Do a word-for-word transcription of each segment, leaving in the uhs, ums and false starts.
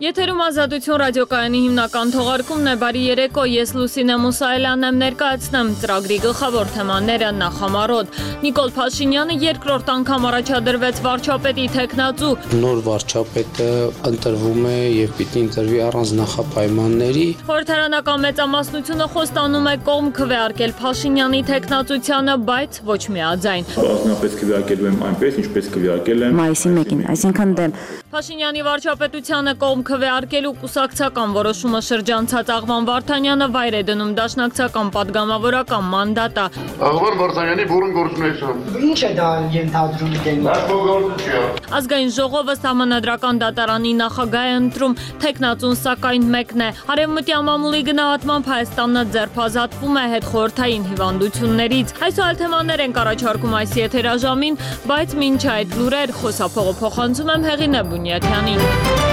Եթերում Ազատություն ռադիոկայանի հիմնական թողարկումն է, բարի երեկո, ես Լուսինե Մուսայելյանն եմ, ներկայացնեմ ծրագրի գլխավոր թեմաները նախամարոտ։ Նիկոլ Փաշինյանը երկրորդ անգամ առաջադրվեց վարչապետի թեկնածու։ Նոր վարչապետը ընտրվում է եւ պիտի ընտրվի առանց նախապայմանների։ Խորհրդարանական մեծամասնությունը խոստանում է կողմ քվեարկել Փաշինյանի թեկնածությանը, բայց ոչ միաձայն։ Բազմապես քվեարկելու եմ այնպես, ինչպես քվեարկել եմ մայիսի մեկին, այսինքն դեմ Փաշինյանի վարչապետությանը կողմ քվեարկելու կուսակցական որոշումը շրջանցած Աղվան Վարդանյանը վայր է դնում դաշնակցական падգամավորական մանդատը։ Աղվան Վարդանյանի բուրըն գործունեություն։ Ինչ է դա ենթադրում դեն։ Ազգային ժողովը Սահմանադրական դատարանի նախագահ է ընտրում, թեկնածուն սակայն մեկն է։ Արևմտյան մամուլի գնահատմամբ Հայաստանը ձերբազատվում է հետխորհրդային հիվանդություններից։ Այսօր թեմաներ ենք առաջարկում այս եթերաժամին, բայց մինչ այդ լուրեր խոսափողը փոխանցում եմ Հեղինե Բունյաթյանին։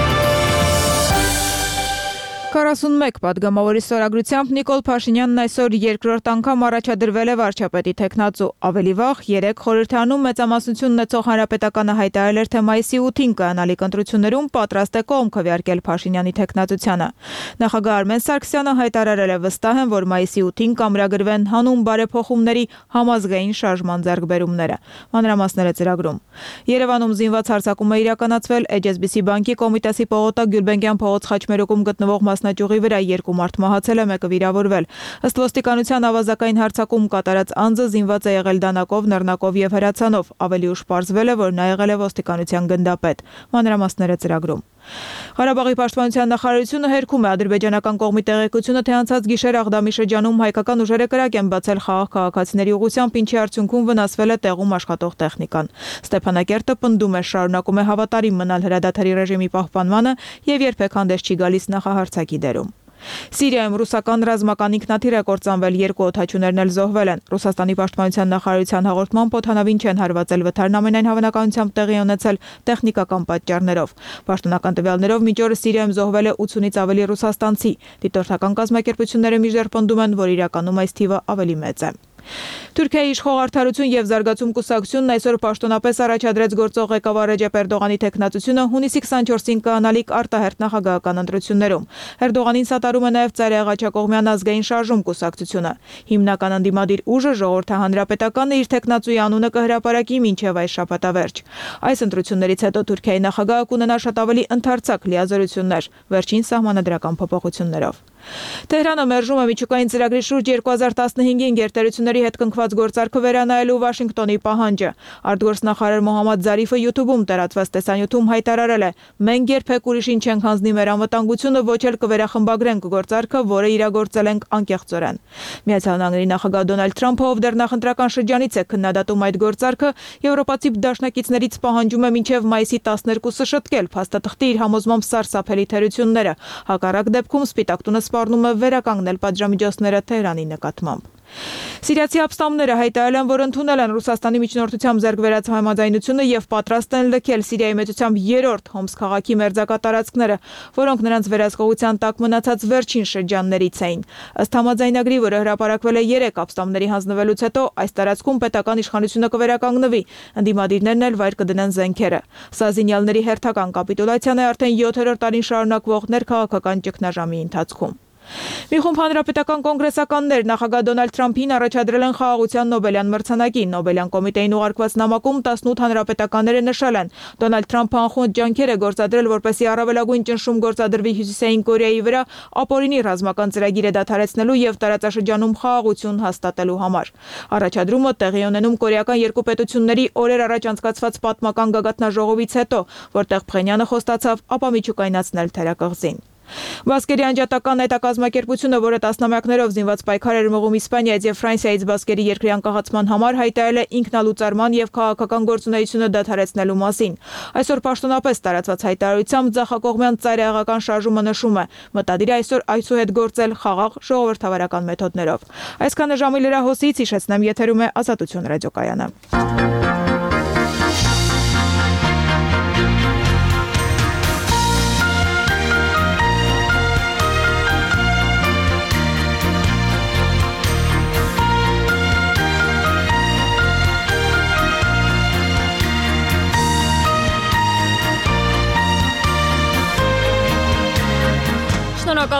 քառասունմեկ падգամավորի ստորագրությամբ Նիկոլ Փաշինյանն այսօր երկրորդ անգամ առաջադրվել է վարչապետի թեկնածու։ Ավելի վաղ երեք խորհրդարանում մեծամասնություն ունեցող Հանրապետականը հայտարարել էր, թե մայիսի ութին կայանալիք ընտրություններում պատրաստ է կողմ քվեարկել Փաշինյանի թեկնածությանը։ Նախագահ Արմեն Սարգսյանը հայտարարել է, վստահ եմ, որ մայիսի ութին կամրագրվեն հանուն բարեփոխումների համազգային շարժման ձեռքբերումները։ Մանրամասները ծրագրում։ Երևանում զինված հարձակում է իրականացվել Էյչ Էս Բի Սի բանկի Կոմիտասի Պողոտա Գյուլբենկյան փողոց Խաչմերուկում գտնվող մասնաճյուղի վրա երկու մարդ մահացել է, մեկը վիրավորվել։ Ըստ ոստիկանության ավազակային հարձակում կատարած անձը զինված է եղել դանակով, նռնակով եւ հրացանով։ Ավելի ուշ պարզվել է, որ նա եղել է ոստիկանության գնդապետ։ Մանրամասները ծրագրում։ Ղարաբաղի պաշտպանության նախարարությունը հերքում է ադրբեջանական կողմի տեղեկությունը, թե անցած գիշեր Աղդամի շրջանում հայկական ուժերը կրակ են բացել խաղաղ քաղաքացիների ուղղությամբ, ինչի արդյունքում վնասվել է տեղում աշխատող տեխնիկան։ Ստեփանակերտը պնդում է, շարունակում է հավատարիմ մնալ հրադադարի ռեժիմի պահպանմանը եւ երբեք հանդես չի գալիս նախահարձակի դերում։ Սիրիայում ռուսական ռազմական ինքնաթիռ է կործանվել, երկու օդաչուներն էլ զոհվել են։ Ռուսաստանի պաշտպանության նախարարության հաղորդմամբ օդանավին չեն հարվածել, վթարն ամենայն հավանականությամբ տեղի ունեցել տեխնիկական պատճառներով։ Պաշտոնական տվյալներով մինչ օրս Սիրիայում զոհվել է ութունից ավելի ռուսաստանցի։ Դիտորդական կազմակերպությունները մինչդեռ պնդում են, որ իրականում այս թիվը ավելի մեծ է։ Թուրքիայի իշխող Արդարություն եւ Զարգացում կուսակցությունն այսօր պաշտոնապես առաջադրեց գործող ղեկավար Ռեջեփ Էրդողանի թեկնածությունը հունիսի քսաներկուսին կայանալիք արտահերթ նախագահական ընտրություններում։ Էրդողանին սատարում է նաեւ Ծայրահեղաչակողմյան ազգային շարժում կուսակցությունը։ Հիմնական ընդդիմադիր ուժը Ժողովրդահանրապետականը իր թեկնածուի անունը կհրապարակի մինչեւ այս շաբաթավերջ։ Այս ընտրություններից հետո Թուրքիայի նախագահը կունենա շատ ավելի ընդարձակ լիազորություններ վերջին սահմանադրական փոփոխություններով։ Թեհրանը մերժում է միջուկային ծրագրի շուրջ երկու հազար տասնհինգին գերտերությունների հետ կնքված գործարքը վերանայելու Վաշինգտոնի պահանջը։ Արտգործնախարար Մոհամմադ Զարիֆը յութուբում տարածված տեսանյութում հայտարարել է. «Մենք երբեք ուրիշին չենք հանձնի մեր անվտանգությունը, ոչ էլ կվերախմբագրենք գործարքը, որը իրագործել ենք անկեղծորեն»։ Միացյալ Նահանգների նախագահ Դոնալդ Թրամփը, ով դեռ նախընտրական շրջանից է քննադատում այդ գործարքը, եվրոպացի դաշնակիցներից պահանջում է մինչև մայիսի տասներկուսը շտկել փաստաթղթի իր համոզմամբ սարսափելի թերությունները։ Հակառակ դեպքում Սպիտակ տունը սպառնում է վերականգնել պատժամիջոցները Թեհրանի նկատմամբ։ Սիրիացի ապստամբները հայտարարել են, որ ընդունել են Ռուսաստանի միջնորդությամբ ձեռք բերած համաձայնությունը եւ պատրաստ են լքել Սիրիայի մեծությամբ երրորդ Հոմս քաղաքի մերձակա տարածքները, որոնք նրանց վերահսկողության տակ մնացած վերջին շրջաններից էին։ Ըստ համաձայնագրի, որը հրապարակվել է երեք ապստամբների հանձնվելուց հետո, այս տարածքում պետական իշխանությունը կվերականգնվի, ընդդիմադիրներն էլ վայր կդնեն զենքերը։ Սա զինյալների հերթական կապիտուլյացիան է արդեն յոթերորդ տարին շարունակվող ներքաղաքական ճգնաժամի ընթացքում։ Մի խումբ հանրապետական կոնգրեսականներ նախագահ Դոնալդ Թրամփին առաջադրել են խաղաղության Նոբելյան մրցանակի։ Նոբելյան կոմիտեին ուղարկված նամակում տասնութ հանրապետականները նշել են. Դոնալդ Թրամփը անխոնջ ջանքեր է գործադրել, որպեսզի առավելագույն ճնշում գործադրվի Հյուսիսային Կորեայի վրա ապօրինի ռազմական ծրագիրը դադարեցնելու եւ տարածաշրջանում խաղաղություն հաստատելու համար։ Առաջադրումը տեղի ունենում կորեական երկու պետությունների օրեր առաջ անցկացված պատմական գագաթնաժողովից հետո, որտեղ Փխենյանը խոստացավ ապամիջուկայնացնել թերակղզին։ Բասկերի անջատական հետակազմակերպությունը, որը տասնամյակներով զինված պայքար էր մղում Իսպանիայից եւ Ֆրանսիայից բասկերի երկրի անկախացման համար, հայտարարել է ինքնալուծարման եւ քաղաքական գործունեությունը դադարեցնելու մասին։ Այսօր պաշտոնապես տարածված հայտարարությամբ ձախակողմյան ծայրահեղական շարժումը նշում է. մտադիր է այսօր այսուհետ գործել խաղաղ ժողովրդավարական մեթոդներով։ Այսքանը ժամի լրահոսից հիշեցնեմ, եթերում է Ազատություն ռադիոկայանը։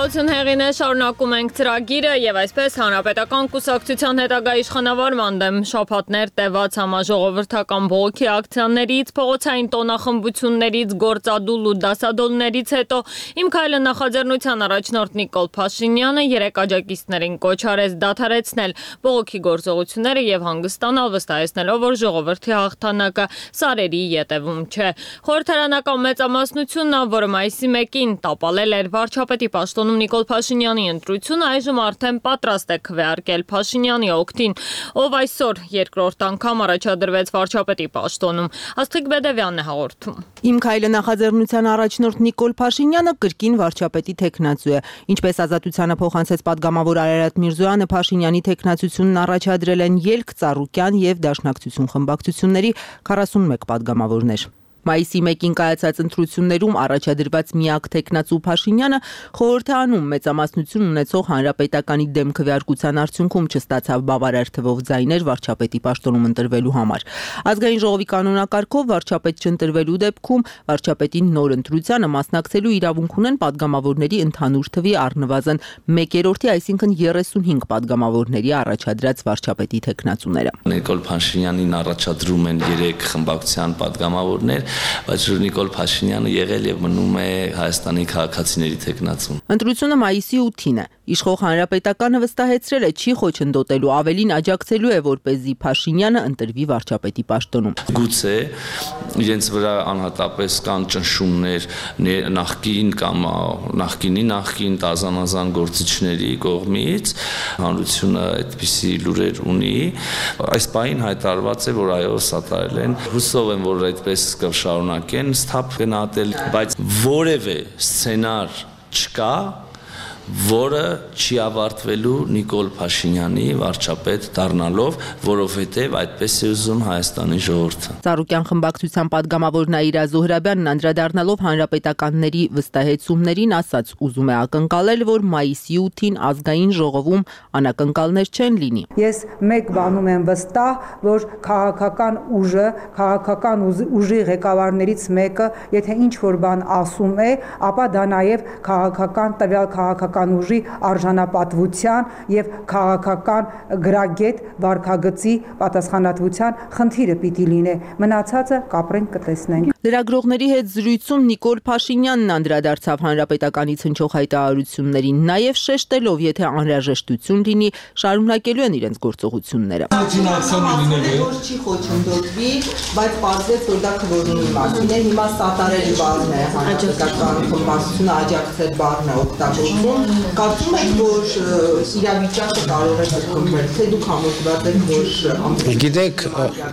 Խաղաղություն հեղինե շարունակում ենք ծրագիրը եւ այսպես հանրապետական կուսակցության հետագա իշխանավորման դեմ շփաթներ տևած համաժողովրդական բողոքի ակցիաներից, փողոցային տոնախմբություններից, գործադուլ ու դասադուլներից հետո Իմ քայլը նախաձեռնության առաջնորդ Նիկոլ Փաշինյանը երեք աջակիցներին կոչ արեց դադարեցնել բողոքի գործողությունները եւ հանգստանալ, վստահեցնելով, որ ժողովրդի հաղթանակը սարերի ետևում չէ։ Խորհրդարանական մեծամասնությունն, որը մայիսի մեկին տապալել էր վարչապետի պաշտոնում Նիկոլ Փաշինյանի ընտրությունը, այժմ արդեն պատրաստ է քվեարկել Փաշինյանի օգտին, ով այսօր երկրորդ անգամ առաջադրվեց վարչապետի պաշտոնում։ Աստղիկ Բեդևյանն է հաղորդում։ Իմ քայլը նախաձեռնության առաջնորդ Նիկոլ Փաշինյանը կրկին վարչապետի թեկնածու է։ Ինչպես Ազատությանը փոխանցեց պատգամավոր Արարատ Միրզոյանը, Փաշինյանի թեկնածությունն առաջադրել են Ելք, Ծառուկյան եւ Դաշնակցություն խմբակցությունների քառասունմեկ պատգամավորներ։ Մայիսի մեկին կայացած ընտրություններում առաջադրված միակ թեկնածու Փաշինյանը խորհրդանում մեծամասնություն ունեցող հանրապետականի դեմ քվեարկության արդյունքում չստացավ բավարար թվով ձայներ վարչապետի պաշտոնում ընտրվելու համար։ Ազգային ժողովի կանոնակարգով վարչապետ չընտրվելու դեպքում վարչապետին նոր ընտրությանը մասնակցելու իրավունք ունեն պատգամավորների ընդհանուր թվի առնվազն մեկերորդի, այսինքն երեսունհինգ պատգամավորների առաջադրած վարչապետի թեկնածուները։ Նիկոլ Փաշինյանին առաջադրում են երեք խմբակցության պատգամավորներ, բայց Նիկոլ Փաշինյանը եղել եւ մնում է Հայաստանի քաղաքացիների թեկնածուն։ Ընտրությունը մայիսի ութին է։ Իշխող հանրապետականը վստահեցրել է չի խոչընդոտելու, ավելին աջակցելու է, որպեսզի Փաշինյանը ընտրվի վարչապետի պաշտոնում։ Գուցե իրենց վրա անհատապես կան ճնշումներ նախկին կամ նախկինի նախկին տազանազան գործիչների կողմից, հանրությունը այդպիսի լուրեր ունի։ Այս պահին հայտարարված է, որ այո, սատարել են։ Հուսով եմ, որ այդպես կշարունակեն սթափ գնահատել, բայց որևէ սցենար չկա, որը չի ավարտվելու Նիկոլ Փաշինյանի վարչապետ դառնալով, որովհետև այդպես է ուզում Հայաստանի ժողովուրդը։ Ծառուկյան խմբակցության պատգամավոր Նաիրա Զոհրաբյանն անդրադառնալով հանրապետականների վստահեցումներին ասաց, ուզում է ակնկալել, որ մայիսի ութին ազգային ժողովում անակնկալներ չեն լինի։ Ես մեկ բանում եմ վստահ, որ քաղաքական ուժը, քաղաքական ուժի ղեկավարներից մեկը, եթե ինչ որ բան ասում է, ապա դա նաև քաղաքական տվյալ քաղաքական ուժի արժանապատվության եւ քաղաքական գրագետ վարքագծի պատասխանատվության խնդիրը պիտի լինի։ Մնացածը կապրենք կտեսնենք։ Լրագրողների հետ զրույցում Նիկոլ Փաշինյանն անդրադարձավ հանրապետականից հնչող հայտարարություններին, նաև շեշտելով, եթե անհրաժեշտություն լինի, շարունակելու են իրենց գործողությունները։ Չի խոչընդոտվի, բայց պարզվեց, որ դա քվորումի մասին է, հիմա սատարելի բառն է հանրապետական խմբակցությունը աջակցել բառն է օգտագործում։ Կարծում եք, որ իրավիճակը կարող է կրկնվել, թե դուք համոզված եք, որ Գիտեք,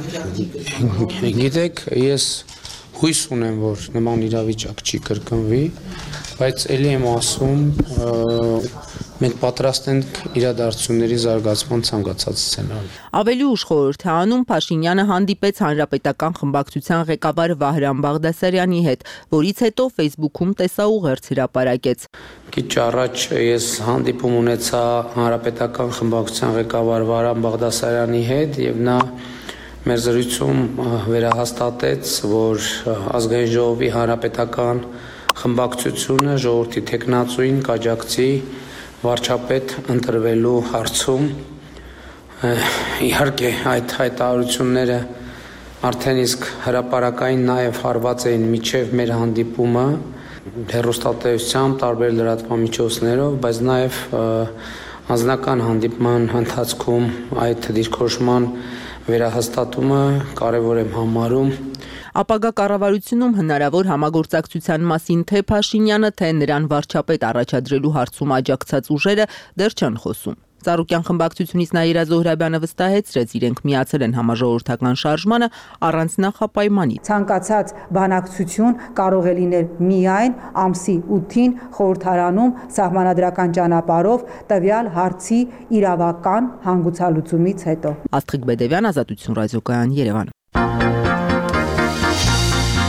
գիտեք, ես հույս ունեմ, որ նման իրավիճակ չի կրկնվի, բայց ելի եմ ասում, մենք պատրաստ ենք իրադարձությունների զարգացման ցանկացած սցենարի։ Ավելի ուշ խորհրդանում Փաշինյանը հանդիպեց հանրապետական խմբակցության ղեկավար Վահրամ Բաղդասարյանի հետ, որից հետո Facebook-ում տեսաուղերձ հրապարակեց։ Քիչ առաջ ես հանդիպում ունեցա հանրապետական խմբակցության ղեկավար Վահրամ Բաղդասարյանի հետ եւ նա մեր զրույցում վերահաստատեց, որ ազգային ժողովի հանրապետական խմբակցությունը ժողովրդի թեկնածուին կաջակցի վարչապետ ընտրվելու հարցում։ Իհարկե այդ հայտարարությունները արդեն իսկ հրապարակային նաև հարված էին միջև մեր հանդիպումը հեռուստատեսությամբ, տարբեր լրատվամիջոցներով, բայց նաև անձնական հանդիպման ընթացքում այդ դիրքորոշման վերահաստատումը կարևոր եմ համարում։ Ապագա կառավարությունում հնարավոր համագործակցության մասին թե Փաշինյանը, թե նրան վարչապետ առաջադրելու հարցում աջակցած ուժերը դեռ չեն խոսում։ Ծառուկյան խմբակցությունից Նաիրա Զոհրաբյանը վստահեցրեց, իրենք միացել են համաժողովրդական շարժմանը առանց նախապայմանի։ Ցանկացած բանակցություն կարող է լինել միայն ամսի ութին խորհրդարանում սահմանադրական ճանապարհով տվյալ հարցի իրավական հանգուցալուծումից հետո։ Աստղիկ Բեդևյան, Ազատություն ռադիոկայան, Երևան։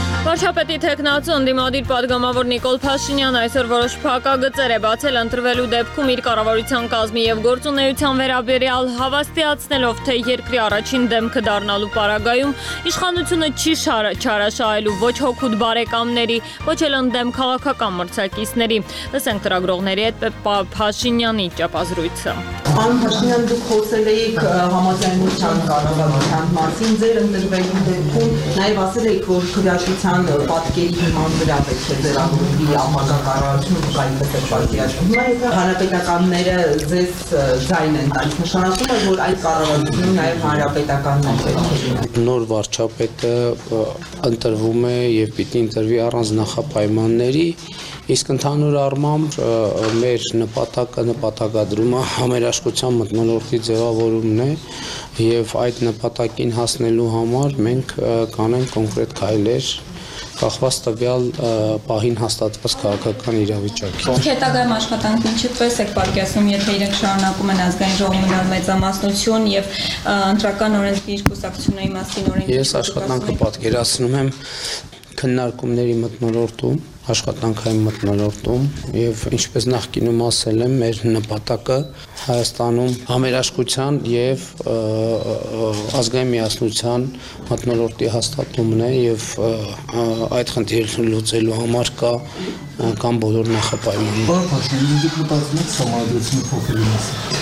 Վարչապետի թեկնածու ընդդիմադիր պատգամավոր Նիկոլ Փաշինյանը այսօր որոշ փակագծեր է բացել ընտրվելու դեպքում իր կառավարության կազմի եւ գործունեության վերաբերյալ, հավաստիացնելով, թե երկրի առաջին դեմքը դառնալու պարագայում իշխանությունը չի չարաշահելու ոչ հոգուտ բարեկամների, ոչ էլ ընդդեմ քաղաքական մրցակիցների։ Լսենք ծրագրողների հետ Փաշինյանի ճապազրույցը։ Պարոն Փաշինյան, դուք խոսել եք համաձայնության կառավարության մասին, ձեր ընտրվելու դեպքում նաև ասել եք, որ քվեարկության պատկերի հիման վրա պետք է ձեռագրվի ապագա կառավարությունը, դուք այնպես եք պատկերացնում։ Հիմա հանրապետականները ձեզ ձայն են տալիս, նշանակում է, որ այդ կառավարությունը նաև հանրապետականն է պետք է լինի։ Նոր վարչապետը ընտրվում է եւ պիտի ընտրվի առանց նախապայմանների, իսկ ընդհանուր առմամբ մեր նպատակը նպատակադրումը համերաշխության մթնոլորտի ձևավորումն է եւ այդ նպատակին հասնելու համար մենք կանենք կոնկրետ քայլեր կախված տվյալ պահին հաստատված քաղաքական իրավիճակից։ Հետագայում աշխատանքն ինչպես եք պատկերացնում, եթե իրենք շարունակում են ազգային ժողովի ունենալ մեծամասնություն եւ ընտրական օրենսգիր կուսակցությունների մասին օրենքի։ Ես աշխատանքը պատկերացնում եմ քննարկումների մթնոլորտում, աշխատանքային մթնոլորտում եւ ինչպես նախկինում ասել եմ, մեր նպատակը Հայաստանում համերաշխության եւ ազգային միասնության մթնոլորտի հաստատումն է եւ այդ խնդիրը լուծելու համար կա կան բոլոր նախապայմանները։ Պարոն Փաշինյան, դուք մտածում եք համադրությունը փոխելու մասին։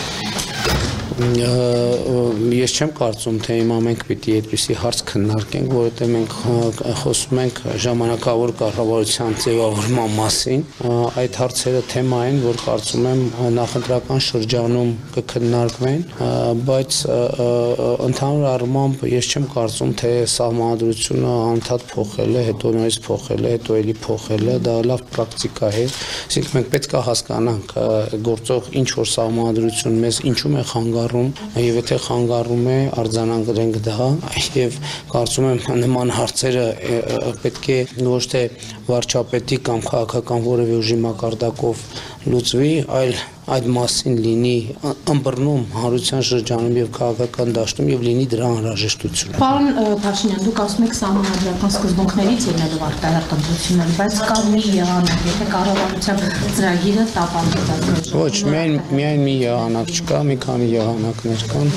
Ես չեմ կարծում, թե հիմա մենք պիտի այդպիսի հարց քննարկենք, որովհետև մենք խոսում ենք ժամանակավոր կառավարության ձևավորման մասին։ Այդ հարցերը թեմա են, որ կարծում եմ նախընտրական շրջանում կքննարկվեն, բայց ընդհանուր առմամբ ես չեմ կարծում, թե սահմանադրությունը անդադ փոխել է, հետո նորից փոխել է, հետո էլի փոխել է, դա լավ պրակտիկա է։ Այսինքն մենք պետք է հասկանանք գործող ինչ որ սահմանադրություն մեզ ինչու է խանգարում եւ եթե խանգարում է արձանագրենք դա եւ կարծում եմ նման հարցերը պետք է ոչ թե վարչապետի կամ քաղաքական որևէ ուժի մակարդակով լուծվի, այլ այդ մասին լինի ըմբռնում հանրության շրջանում եւ քաղաքական դաշտում եւ լինի դրա անհրաժեշտություն։ Պարոն Փաշինյան, դուք ասում եք սահմանադրական սկզբունքներից ելնելով արտահերտ ընտրությունները, բայց կա մի եղանակ, եթե կառավարության ծրագիրը տապալվեց։ Ոչ, միայն միայն մի եղանակ չկա, մի քանի եղանակներ կան։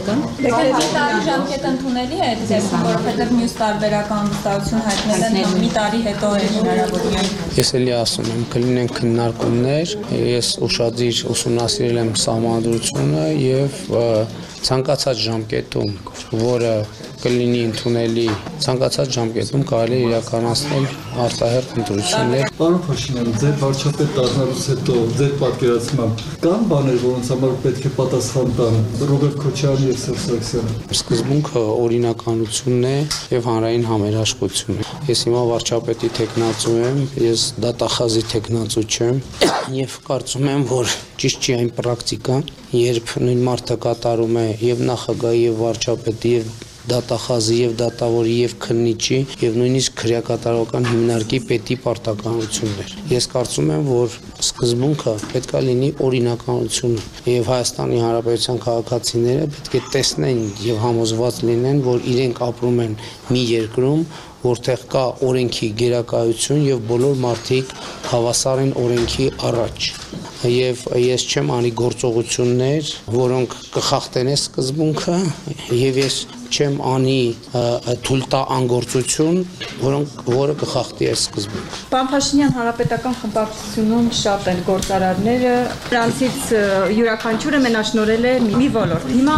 Մի տարի ժամկետ ընդունելի է այդ դեպքում, որովհետեւ մյուս տարբերական վստահություն հայտնել են մի տարի հետո է հնարավորություն։ Ես էլի ասում եմ, կլինեն քննարկումներ, ես ուշադիր ուսումնասիրել եմ սահմանադրությունը եւ ցանկացած ժամկետում, որը կլինի ընդունելի, ցանկացած ժամկետում կարելի է իրականացնել արտահերթ ընտրություններ։ Պարոն Փաշինյան, ձեր վարչապետ դառնալուց հետո ձեր պատկերացմամբ կան բաներ, որոնց համար պետք է պատասխան տան Ռոբերտ Քոչարյանը եւ Սերժ Սարգսյանը։ Սկզբունքը օրինականությունն է եւ հանրային համերաշխությունն է։ Ես հիմա վարչապետի թեկնածու եմ, ես դատախազի թեկնածու չեմ եւ կարծում եմ, որ ճիշտ չի այն պրակտիկան, երբ նույն մարդը կատարում է եւ նախագահի եւ վարչապետի եւ դատախազի եւ դատավորի եւ քննիչի եւ նույնիսկ քրեակատարական հիմնարկի պետի պարտականություններ։ Ես կարծում եմ, որ սկզբունքը պետք է լինի օրինականությունը եւ Հայաստանի Հանրապետության քաղաքացիները պետք է տեսնեն եւ համոզված լինեն, որ իրենք ապրում են մի երկրում, որտեղ կա օրենքի գերակայություն եւ բոլոր մարդիկ հավասար են օրենքի առաջ։ Եվ ես չեմ անի գործողություններ, որոնք կխախտեն այս սկզբունքը, եւ ես չեմ անի թույլ տա անգործություն, որոնք որը կխախտի այս սկզբունքը։ Պարոն Փաշինյան, հանրապետական խմբակցությունում շատ են գործարարները, նրանցից յուրաքանչյուրը մենաշնորհել է մի ոլորտ։ Հիմա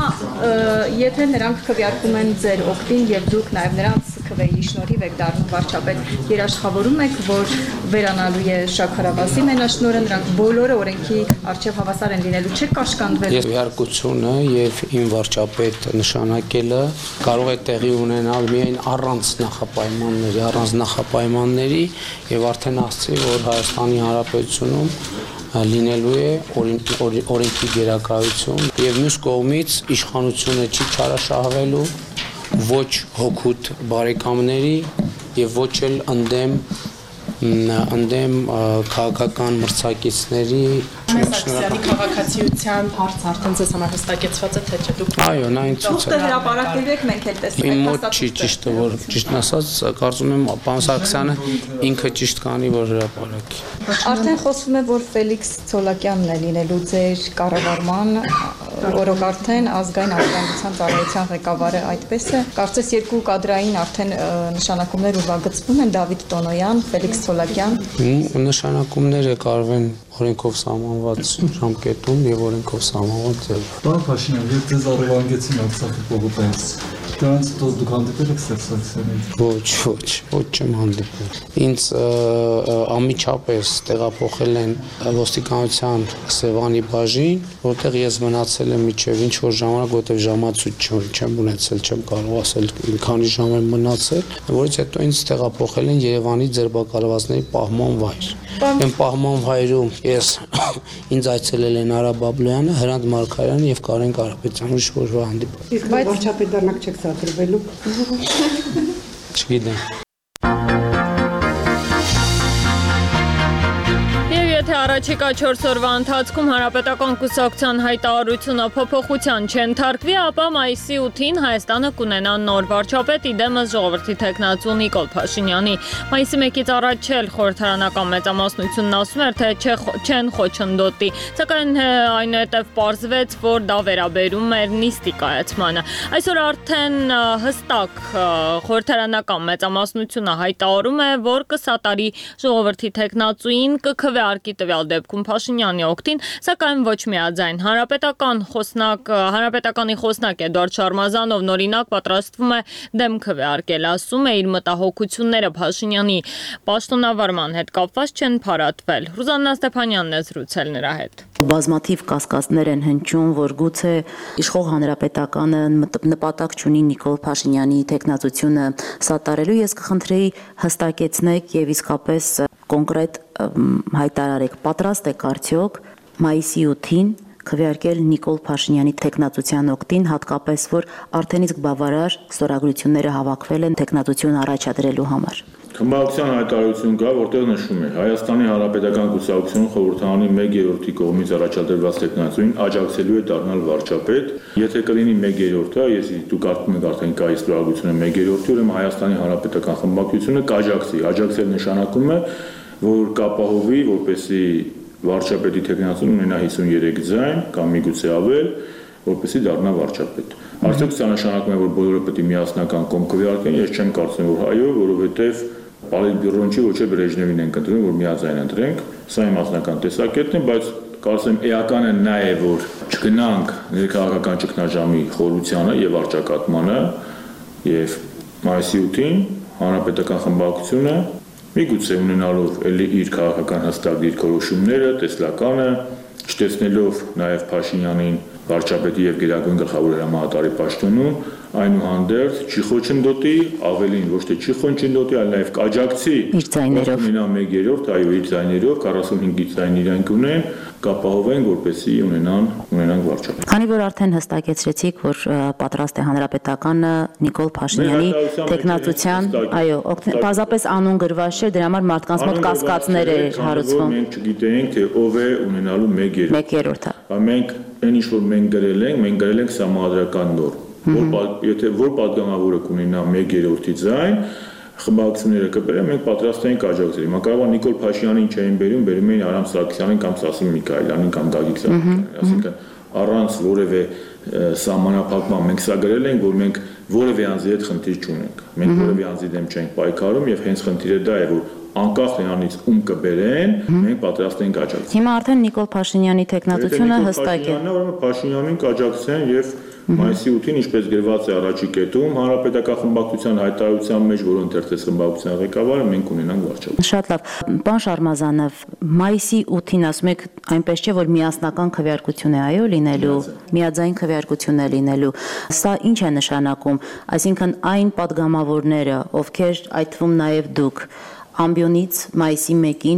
եթե նրանք քվեարկում են ձեր օգտին եւ դուք նաեւ նրանց քվեի շնորհիվ եք դառնում վարչապետ, երաշխավորում եք, որ վերանալու է Շաքարավազի մենաշնորհը, նրանք բոլորը օրենքի առջև հավասար են լինելու, չեք կաշկանդվել։ Ես իհարկությունը եւ իմ վարչապետ նշանակելը կարող է տեղի ունենալ միայն առանց նախապայմանների, առանց նախապայմանների եւ արդեն ասացի, որ Հայաստանի Հանրապետությունում լինելու է օրենքի գերակայություն եւ մյուս կողմից իշխանությունը չի չարաշահվելու ոչ հոգուտ բարեկամների եւ ոչ էլ ընդդեմ ընդդեմ քաղաքական մրցակիցների Սարգսյանի քաղաքացիության հարց արդեն ձեզ համար հստակեցված է թե չէ դուք։ Այո, նա ինձ ցույց է հրապարակվեք, մենք էլ տեսնենք։ Իմ մոտ չի ճիշտը, որ ճիշտն ասած, կարծում եմ պարոն Սարգսյանը ինքը ճիշտ կանի, որ հրապարակի։ Արդեն խոսվում է, որ Ֆելիքս Ցոլակյանն է լինելու ձեր կառավարման օրոք արդեն ազգային անվտանգության ծառայության ղեկավարը այդպես է։ Կարծես երկու կադրային արդեն նշանակումներ ուրվագծվում են Դավիթ Տոնոյան, Ֆելիքս Ցոլակյան։ Նշանակումները կարող են օրենքով սահմանված ժամկետում եւ օրենքով սահմանված ձևով։ Պարոն Փաշինյան, երբ ձեզ առևանգեցին Արցախի պողոտայից, դրանց հետո դուք հանդիպել եք Սերժ Սարգսյանին։ Ոչ, ոչ, ոչ չեմ հանդիպել։ Ինձ անմիջապես տեղափոխել են ոստիկանության Սևանի բաժին, որտեղ ես մնացել եմ միջև ինչ որ ժամանակ, որտեղ ժամացույց չեմ ունեցել, չեմ կարող ասել քանի ժամ եմ մնացել, որից հետո ինձ տեղափոխել են Երևանի ձերբակալվածների պահման վայր։ Այն պահման վայրում ես ինձ այցելել են Արա Բաբլոյանը, Հրանտ Մարգարյանը եւ Կարեն Կարապետյանը, ուրիշ ոչ ոք հանդիպել։ Իսկ վարչապետ դառնաք չեք սադրվելու։ Չգիտեմ։ Առաջիկա չորս օրվա ընթացքում հանրապետական կուսակցության հայտարարությունը փոփոխության չընթարկվի, ապա մայիսի ութին Հայաստանը կունենա նոր վարչապետ, իդեմս ժողովրդի թեկնածու Նիկոլ Փաշինյանի։ Մայիսի մեկից առաջ էլ խորհրդարանական մեծամասնությունն ասում էր, թե չեն խոչընդոտի, սակայն այնուհետև պարզվեց, որ դա վերաբերում էր նիստի կայացմանը։ Այսօր արդեն հստակ խորհրդարանական մեծամասնությունը հայտարարում է, որ կսատարի ժողովրդի թեկնածուին, կքվեարկի տվյալ դեպքում Փաշինյանի օգտին, սակայն ոչ միաձայն։ Հանրապետական խոսնակ, հանրապետականի խոսնակ Էդուարդ Շարմազանովն օրինակ պատրաստվում է դեմ քվեարկել, ասում է իր մտահոգությունները Փաշինյանի պաշտոնավարման հետ կապված չեն փարատվել։ Ռուզաննա Ստեփանյանն է զրուցել նրա հետ։ Բազմաթիվ կասկածներ են հնչում, որ գուցե իշխող հանրապետականը նպատակ չունի Նիկոլ Փաշինյանի թեկնածությունը սատարելու։ Ես կխնդրեի հստակեցնեք եւ իսկապես կոնկրետ հայտարարեք, պատրաստ եք արդյոք մայիսի ութին քվեարկել Նիկոլ Փաշինյանի թեկնածության օգտին, հատկապես որ արդեն իսկ բավարար ստորագրությունները հավաքվել են թեկնածություն առաջադրելու համար։ Խմբակցության հայտարարություն կա, որտեղ նշում է Հայաստանի Հանրապետական կուսակցությունը խորհրդարանի մեկ երրորդի կողմից առաջադրված թեկնածուին աջակցելու է դառնալ վարչապետ, եթե կլինի մեկ երրորդը, ես դուք կարծում եք արդեն կա ստորագրությունը մեկ երրորդի, ուրեմն Հայաստանի Հանրապետական խմբակցությունը կաջակցի, աջակցել նշանակում է, որ կապահովի, որպեսզի վարչապետի թեկնածուն ունենա հիսուններեք ձայն կամ միգուցե ավել, որպեսզի դառնա վարչապետ։ Արդյոք սա նշանակում է, որ բոլորը պետք է միասնական կողմ քվեարկեն, ես չեմ կարծում, որ այո, որովհետև Պոլիտբյուրոն չի, ոչ էլ Բրեժնևին են կտրում, որ միաձայն ընտրենք, սա իմ մասնական տեսակետն է, բայց կարծեմ էականը նա է, որ չգնանք ներքաղաքական ճգնաժամի խորությանը եւ արճակատմանը եւ մայիսի ութին հանրապետական խմբակցությունը միգուցե ունենալով էլի իր քաղաքական հստակ դիրքորոշումները, տեսլականը, չտեսնելով նաև Փաշինյանին վարչապետի եւ գերագույն գլխավոր հրամանատարի պաշտոնում, այնուհանդերձ չի խոչընդոտի, ավելին ոչ թե չի խոչընդոտի, այլ նաև կաջակցի իր ձայներով։ Ունենա մեկ երրորդ, այո, իր ձայներով, քառասունհինգ ձայն իրանք ունեն, կապահովեն, որպեսզի ունենան, ունենան վարչապետ։ Քանի որ արդեն հստակեցրեցիք, որ պատրաստ է հանրապետականը Նիկոլ Փաշինյանի թեկնածության, այո, պարզապես անուն գրված չէ, դրա համար մարդկանց մոտ կասկածներ է հարուցվում։ Մենք չգիտենք, թե ով է ունենալու մեկ երրորդ։ Մեկ երրորդը։ Մենք այն ինչ որ մենք գրել ենք, մենք գրել ենք համադրական նորմ, որ եթե որ падգամավորը կունենա մեկ երրորդի ձայն, խմբակցությունները կբերեն, մենք պատրաստ ենք աջակցել։ Մակարավան Նիկոլ Փաշինյանին չէին բերում, բերում էին Արամ Սարգսյանին կամ Սասուն Միքայելյանին կամ Գագիկ Սարգսյանին, այսինքն առանց որևէ սահմանափակման մենք սա գրել ենք, որ մենք որևէ անձի հետ խնդիր չունենք։ Մենք որևէ անձի դեմ չենք պայքարում եւ հենց խնդիրը դա է, որ անկախ նրանից ում կբերեն, մենք պատրաստ ենք աջակցել։ Հիմա արդեն Նիկոլ Փաշինյանի թեկնածությունը հստակ է։ Ուրեմն Փաշինյանին կաջակցեն եւ մայիսի ութին, ինչպես գրված է առաջի կետում, հանրապետական խմբակցության հայտարարության մեջ, որ ընթերցեց խմբակցության ղեկավարը, մենք ունենանք վարչապետ։ Շատ լավ։ Պարոն Շարմազանով, մայիսի ութին ասում եք, այնպես չէ, որ միասնական քվեարկություն է այո լինելու, միաձայն քվեարկություն է լինելու։ Սա ինչ է նշանակում, այսինքն այն падգամավորները, ովքեր այդ թվում նաև դուք ամբիոնից մայիսի մեկին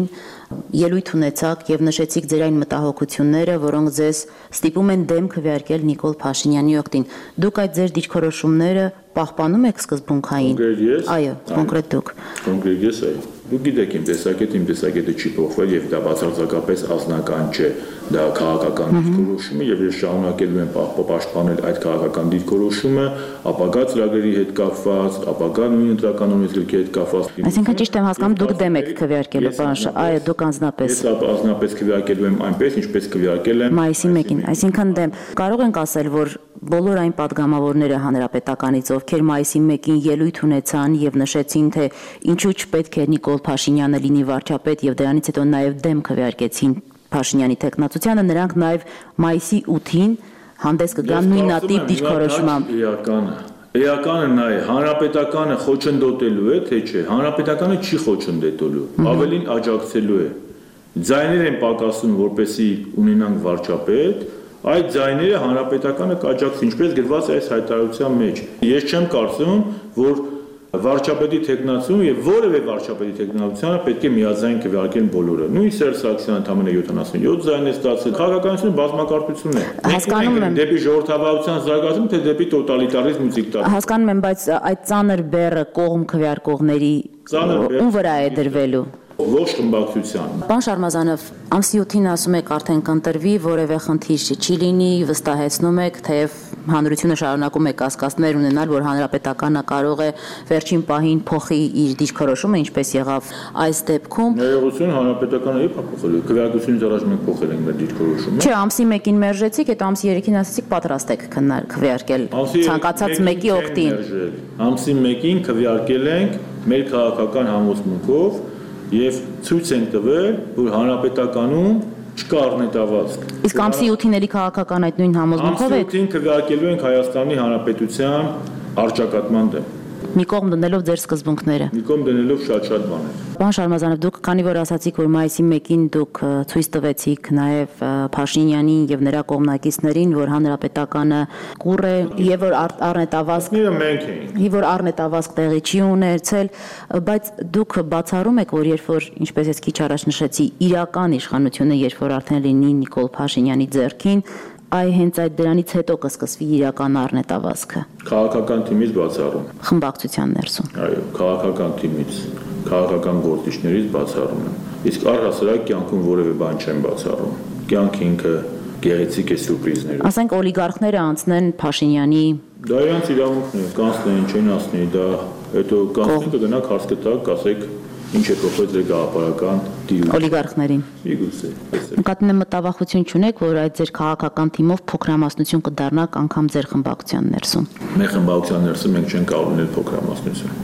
ելույթ ունեցաք եւ նշեցիք ձեր այն մտահոգությունները, որոնք ձեզ ստիպում են դեմ քվեարկել Նիկոլ Փաշինյանի օգտին։ Դուք այդ ձեր դիրքորոշումները պահպանում եք սկզբունքային։ Այո, կոնկրետ դուք։ Կոնկրետ ես այո։ Դուք գիտեք իմ տեսակետը, իմ տեսակետը չի փոխվել եւ դա բացարձակապես ազնական չէ, դա քաղաքական դիրքորոշում է եւ ես շարունակելու եմ պաշտպանել այդ քաղաքական դիրքորոշումը, ապագա ծրագրերի հետ կապված, ապագա նույն ընտրական օրենսգրքի հետ կապված։ Այսինքն ճիշտ եմ հասկանում, դուք դեմ եք քվեարկելու, պարոն, այո, դուք անձնապես։ Ես անձնապես քվեարկելու եմ այնպես, ինչպես քվեարկել եմ մայիսի մեկին, այսինքն դեմ։ Կարող ենք ասել, որ բոլոր այն падգամավորները հանրապետականից, ովքեր մայիսի մեկին ելույթ ունեցան եւ նշեցին, թե ինչու չպետք է Նիկոլ Փաշինյանը լինի վարչապետ եւ դրանից հետո նաեւ դեմ քվեարկեցին Փաշինյանի տեխնացությանը, նրանք նաեւ մայիսի ութին հանդես կգան նույնատիպ դիրքորոշմամբ։ Էականը Էականը նա է, հանրապետականը խոչընդոտելու է, թե չէ, հանրապետականը չի խոչընդոտելու, ավելին աջակցելու է։ Ձայներ են պակասում, որպեսզի ունենանք վարչապետ, այդ ձայները հանրապետականը կաջակցի, ինչպես գրված է այս հայտարարության մեջ։ Ես չեմ կարծում, որ վարչապետի տեխնացիոն եւ որևէ վարչապետի տեխնացիոնը պետք է միաձայն քվեարկեն բոլորը։ Նույն Սերժ Սարգսյանը ընդամենը յոթանասունյոթ ձայն է ստացել։ Քաղաքականությունը բազմակարծություն է։ Հասկանում եմ։ Դեպի ժողովրդավարության զարգացում, թե դեպի տոտալիտարիզմ ու դիկտատուրա։ Հասկանում եմ, բայց այդ ծանր բեռը կողմ քվեարկողների ում վրա է դրվելու։ Ողջ խմբակցության։ Պարոն Շարմազանով, ամսի ութին ասում եք արդեն կընտրվի, որևէ խնդիր չի լինի, վստահեցնում եք, թեև հանրությունը շարունակում է կասկածներ ունենալ, որ հանրապետականը կարող է վերջին պահին փոխի իր դիրքորոշումը, ինչպես եղավ այս դեպքում։ Ներողություն, հանրապետականը ի՞նչ փոխել է։ Քվեարկությունից առաջ մենք փոխել ենք մեր դիրքորոշումը։ Չէ, ամսի մեկին մերժեցիք, այդ ամսի երեքին ասացիք պատրաստ եք քվեարկել ցանկացած մեկի օգտին։ Ամսի մեկին քվեարկել ենք մեր քաղաքական համոզմունքով եւ ցույց են տվել, որ հանրապետականում չկա առնետավազք։ Իսկ ամսի ութին էլի քաղաքական այդ նույն համոզմունքով եք։ Ամսի ութին քվեարկելու ենք Հայաստանի Հանրապետության առճակատման դեմ։ Մի կողմ դնելով ձեր սկզբունքները։ Մի կողմ դնելով շատ-շատ բաներ։ Պարոն Շարմազանով, դուք քանի որ ասացիք, որ մայիսի մեկին դուք ցույց տվեցիք նաև Փաշինյանին եւ նրա կողմնակիցներին, որ հանրապետականը կուռ է եւ որ առնետավազք մենք էինք։ Եվ որ առնետավազք տեղի չի ունեցել, բայց դուք բացառում եք, որ երբ որ, ինչպես ես քիչ առաջ նշեցի, իրական իշխանությունը երբ որ արդեն լինի Նիկոլ Փաշինյանի ձեռքին, այ հենց այդ դրանից հետո կսկսվի իրական առնետավազքը։ Քաղաքական թիմից բացառում։ Խմբակցության ներսում։ Այո, քաղաքական թիմից, քաղաքական գործիչներից բացառում եմ։ Իսկ առհասարակ կյանքում որևէ բան չեմ բացառում։ Կյանքը ինքը գեղեցիկ է սուրպրիզներով։ Ասենք օլիգարխները անցնեն Փաշինյանի։ Դա իրանց իրավունքն է, կանցնեն, չեն ասնի, դա հետո կանցնի կգնաք հաս կտակ, կասեք ինչ է փոխվել ձեր գաղափարական դիրույթը։ Օլիգարխներին։ Միգուցե։ Նկատի մտավախություն չունեք, որ այդ ձեր քաղաքական թիմով փոքրամասնություն կդառնաք անգամ ձեր խմբակցության ներսում։ Մեր խմբակցության ներսում մենք չենք կարող լինել փոքրամասնություն։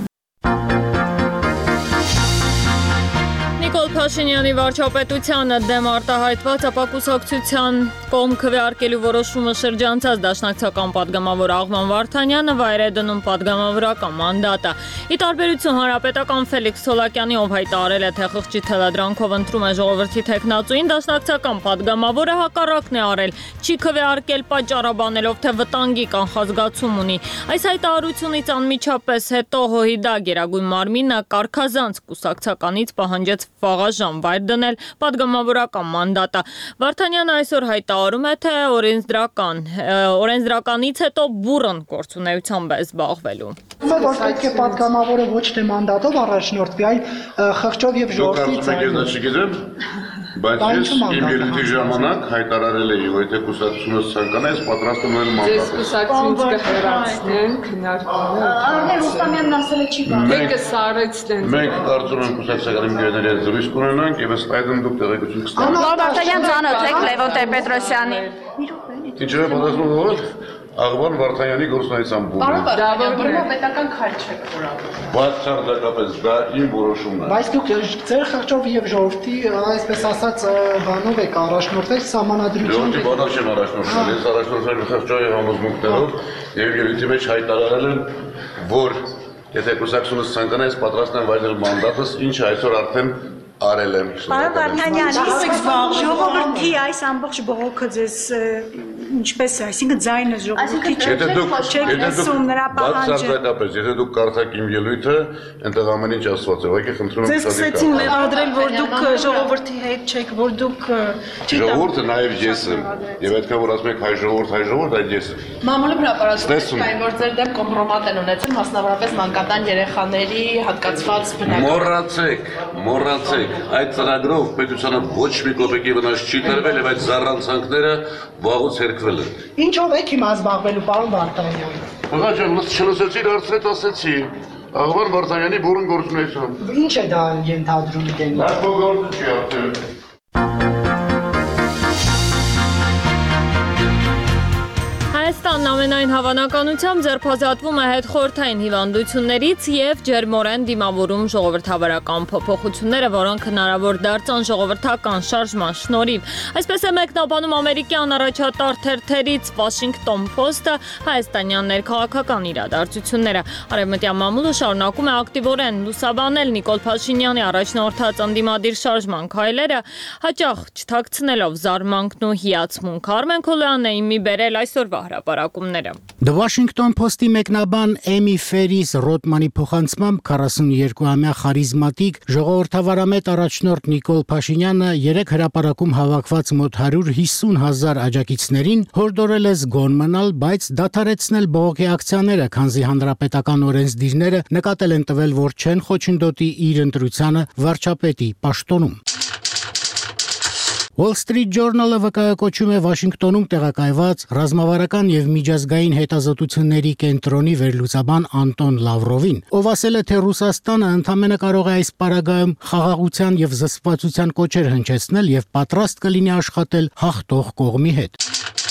Նիկոլ Փաշինյանի վարչապետությանը դեմ արտահայտված ապակուսակցության կողմ քվեարկելու որոշումը շրջանցած դաշնակցական падգամավոր Աղվան Վարդանյանը վայր է դնում падգամավորական մանդատը։ Ի տարբերություն հանրապետական Ֆելիքս Ցոլակյանի, ով հայտարարել է, թե խղճի թելադրանքով ընտրում է ժողովրդի տեխնացուին, դաշնակցական падգամավորը հակառակն է արել, չի քվեարկել պատճառաբանելով, թե վտանգի կանխազգացում ունի։ Այս հայտարարությունից անմիջապես հետո ՀՅԴ Գերագույն մարմինը կարգազանց կուսակցականից պահանջեց վաղաժամ վայր դնել падգամավորական մանդատը։ Վարդանյանը այսօր հայտարարում է, թե օրենսդրական օրենսդրականից հետո բուռն գործունեությամբ է զբաղվելու։ Որ պետք է падգամավորը ոչ թե մանդատով առաջնորդվի, այլ խղճով եւ ժողովրդի ցանկությամբ։ Բայց ես իմ ելույթի ժամանակ հայտարարել էի, որ եթե կուսակցությունը ցանկանա, ես պատրաստ եմ ունենալ մանդատ։ Ձեզ կուսակցությունից կհեռացնենք հնարքները։ Արներ Ռուստամյանն ասել է չի կարող։ Մեկը սարեցնեն։ Մենք կարծում եմ կուսակցական ընկերների հետ զրույց կունենանք եւ ըստ այդմ դուք տեղեկություն կստանաք։ Վարդանյան ծանոթ եք Լևոն Տեր-Պետրոսյանի։ Ինչ է պատասխանում ո՞ր։ Աղվան Վարդանյանի գործունեության բուռն։ Դա որը պետական քայլ չէ խորաբար։ Բացարձակապես դա իմ որոշումն է։ Բայց դուք ձեր խղճով եւ ժողովրդի, այսպես ասած, բանով եք առաջնորդել սահմանադրություն։ Ժողովրդի բանով չեմ առաջնորդել, ես առաջնորդել եմ խղճով եւ համոզմունքներով եւ ելույթի մեջ հայտարարել եմ, որ եթե կուսակցությունը ցանկանա, ես պատրաստ եմ վայելել մանդատս, ինչը այսօր արդեն արել եմ։ Պարոն Վարդանյան, իսկ ժողովրդի այս ամբողջ բողոքը ձեզ ինչպես է, այսինքն ձայնը ժողովրդի Եթե դուք չեք լսում նրա պահանջը։ Բացարձակապես, եթե դուք կարդաք իմ ելույթը, այնտեղ ամեն ինչ ասված է, ուղղակի խնդրում եմ Ձեզ սկսեցին մեղադրել, որ դուք ժողովրդի հետ չեք, որ դուք Ժողովուրդը նաև ես եմ, եւ այդքան որ ասում եք հայ ժողովուրդ, հայ ժողովուրդ, այդ ես եմ։ Մամուլի հրապարակում կային, որ ձեր դեմ կոմպրոմատ են ունեցել, մասնավորապես մանկատան երեխաների հատկացված բնակարան։ Մոռացեք, մոռացեք, այդ ծրագրով պետությանը ոչ մի կոպեկի վնաս չի տրվել եւ այդ զառանցանքները վաղուց հերքվել են։ Ինչով եք հիմա զբաղվելու, պարոն Վարդանյան։ Աղա ջան, չլսեցի, հարցրեց, ասեցի։ Աղվան Վարդանյանի բուրըն գործունեություն։ Ինչ է դա ենթադրում դեն։ Դա փոխորդ չի արդեն։ Հայաստանն ամենայն հավանականությամբ ձերբազատվում է հետխորհրդային հիվանդություններից եւ ջերմորեն դիմավորում ժողովրդավարական փոփոխությունները, որոնք հնարավոր դարձան ժողովրդական շարժման շնորհիվ։ Այսպես է մեկնաբանում ամերիկյան առաջատար թերթերից Washington Post-ը հայաստանյան ներքաղաքական իրադարձությունները։ Արևմտյան մամուլը շարունակում է ակտիվորեն լուսաբանել Նիկոլ Փաշինյանի առաջնորդած ընդդիմադիր շարժման քայլերը, հաճախ չթաքցնելով զարմանքն ու հիացմունքը։ Արմեն Քոլոյանն մի բերել այսօրվա հրապարակումները։ The Washington Post-ի մեկնաբան Էմի Ֆերիս Ռոթմանի փոխանցմամբ քառասունյոթամյա խարիզմատիկ ժողովրդավարամետ առաջնորդ Նիկոլ Փաշինյանը երեք հրապարակում հավաքված մոտ հարյուր հիսուն հազար աջակիցներին հորդորել է զգոն մնալ, բայց դադարեցնել բողոքի ակցիաները, քանզի հանրապետական օրենսդիրները նկատել են տվել, որ չեն խոչընդոտի իր ընտրությանը վարչապետի պաշտոնում։ Wall Street Journal-ը վկայակոչում է Վաշինգտոնում տեղակայված ռազմավարական եւ միջազգային հետազոտությունների կենտրոնի վերլուծաբան Անտոն Լավրովին, ով ասել է, թե Ռուսաստանը ընդամենը կարող է այս պարագայում խաղաղության եւ զսպվածության կոչեր հնչեցնել եւ պատրաստ կլինի աշխատել հաղթող կողմի հետ։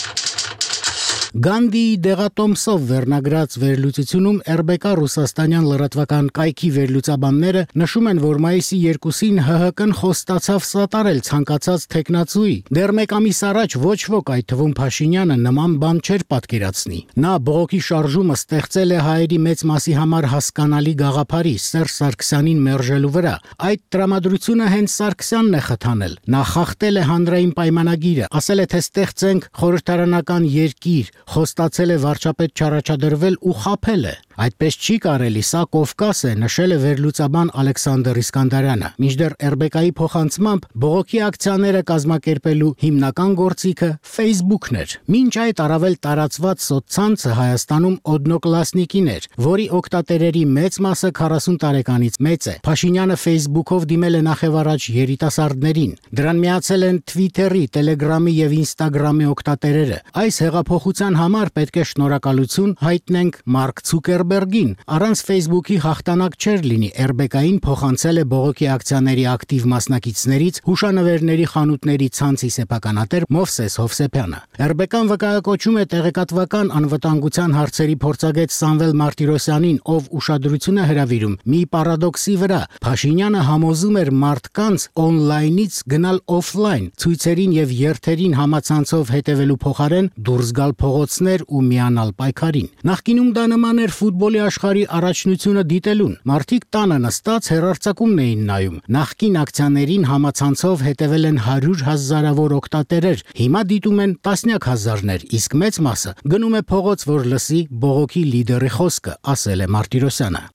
Գանդիի դեղատոմսով վերնագրած վերլուծությունում եր բե կա ռուսաստանյան լրատվական կայքի վերլուծաբանները նշում են, որ մայիսի երկուսին Հ Հ Կ-ն խոստացավ սատարել ցանկացած տեխնացուի։ Դեռ մեկ ամիս առաջ ոչ ոք, այդ թվում Փաշինյանը, նման բան չէր պատկերացնի։ Նա բողոքի շարժումը ստեղծել է հայերի մեծ մասի համար հասկանալի գաղափարի՝ Սերժ Սարգսյանին մերժելու վրա։ Այդ տրամադրությունը հենց Սարգսյանն է խթանել։ Նա խախտել է հանրային պայմանագիրը, ասել է, թե ստեղծենք խորհրդարանական երկիր, խոստացել է վարչապետ չառաջադրվել ու խաբել է։ Այդպես չի կարելի, սա Կովկաս է, նշել է վերլուծաբան Ալեքսանդր Իսկանդարյանը։ Մինչդեռ եր բե կայի փոխանցմամբ բողոքի ակցիաները կազմակերպելու հիմնական գործիքը Facebook-ն էր։ Մինչ այդ առավել տարածված սոցցանցը Հայաստանում Օդնոկլասնիկին էր, որի օգտատերերի մեծ մասը քառասուն տարեկանից մեծ է։ Փաշինյանը Facebook-ով դիմել է նախևառաջ երիտասարդներին։ Դրան միացել են Twitter-ի, Telegram-ի եւ Instagram-ի օգտատերերը։ Այս հեղափոխության համար պետք է շնորհակալություն հայտնենք Մարկ Ցուկերբերգին։ Առանց Facebook-ի հաղթանակ չէր լինի։ եր բե կային փոխանցել է բողոքի ակցիաների ակտիվ մասնակիցներից հուշանվերների խանութների ցանցի սեփականատեր Մովսես Հովսեփյանը։ եր բե կան վկայակոչում է տեղեկատվական անվտանգության հարցերի փորձագետ Սամվել Մարտիրոսյանին, ով ուշադրություն է հրավիրում մի պարադոքսի վրա։ Փաշինյանը համոզում էր մարդկանց օնլայնից գնալ օֆլայն, ցույցերին եւ երթերին համացանցով հետևելու փոխարեն դուրս գալ փողոցներ ու միանալ պայքարին։ Նախկինում դա նման էր ֆուտբոլի աշխարհի առաջնությունը դիտելուն։ Մարդիկ տանը նստած հեռարձակումն էին նայում։ Նախկին ակցիաներին համացանցով հետևել են հարյուր հազարավոր օգտատերեր, հիմա դիտում են տասնյակ հազարներ, իսկ մեծ մասը գնում է փողոց, որ լսի բողոքի լիդերի խոսքը, ասել է Մարտիրոսյանը։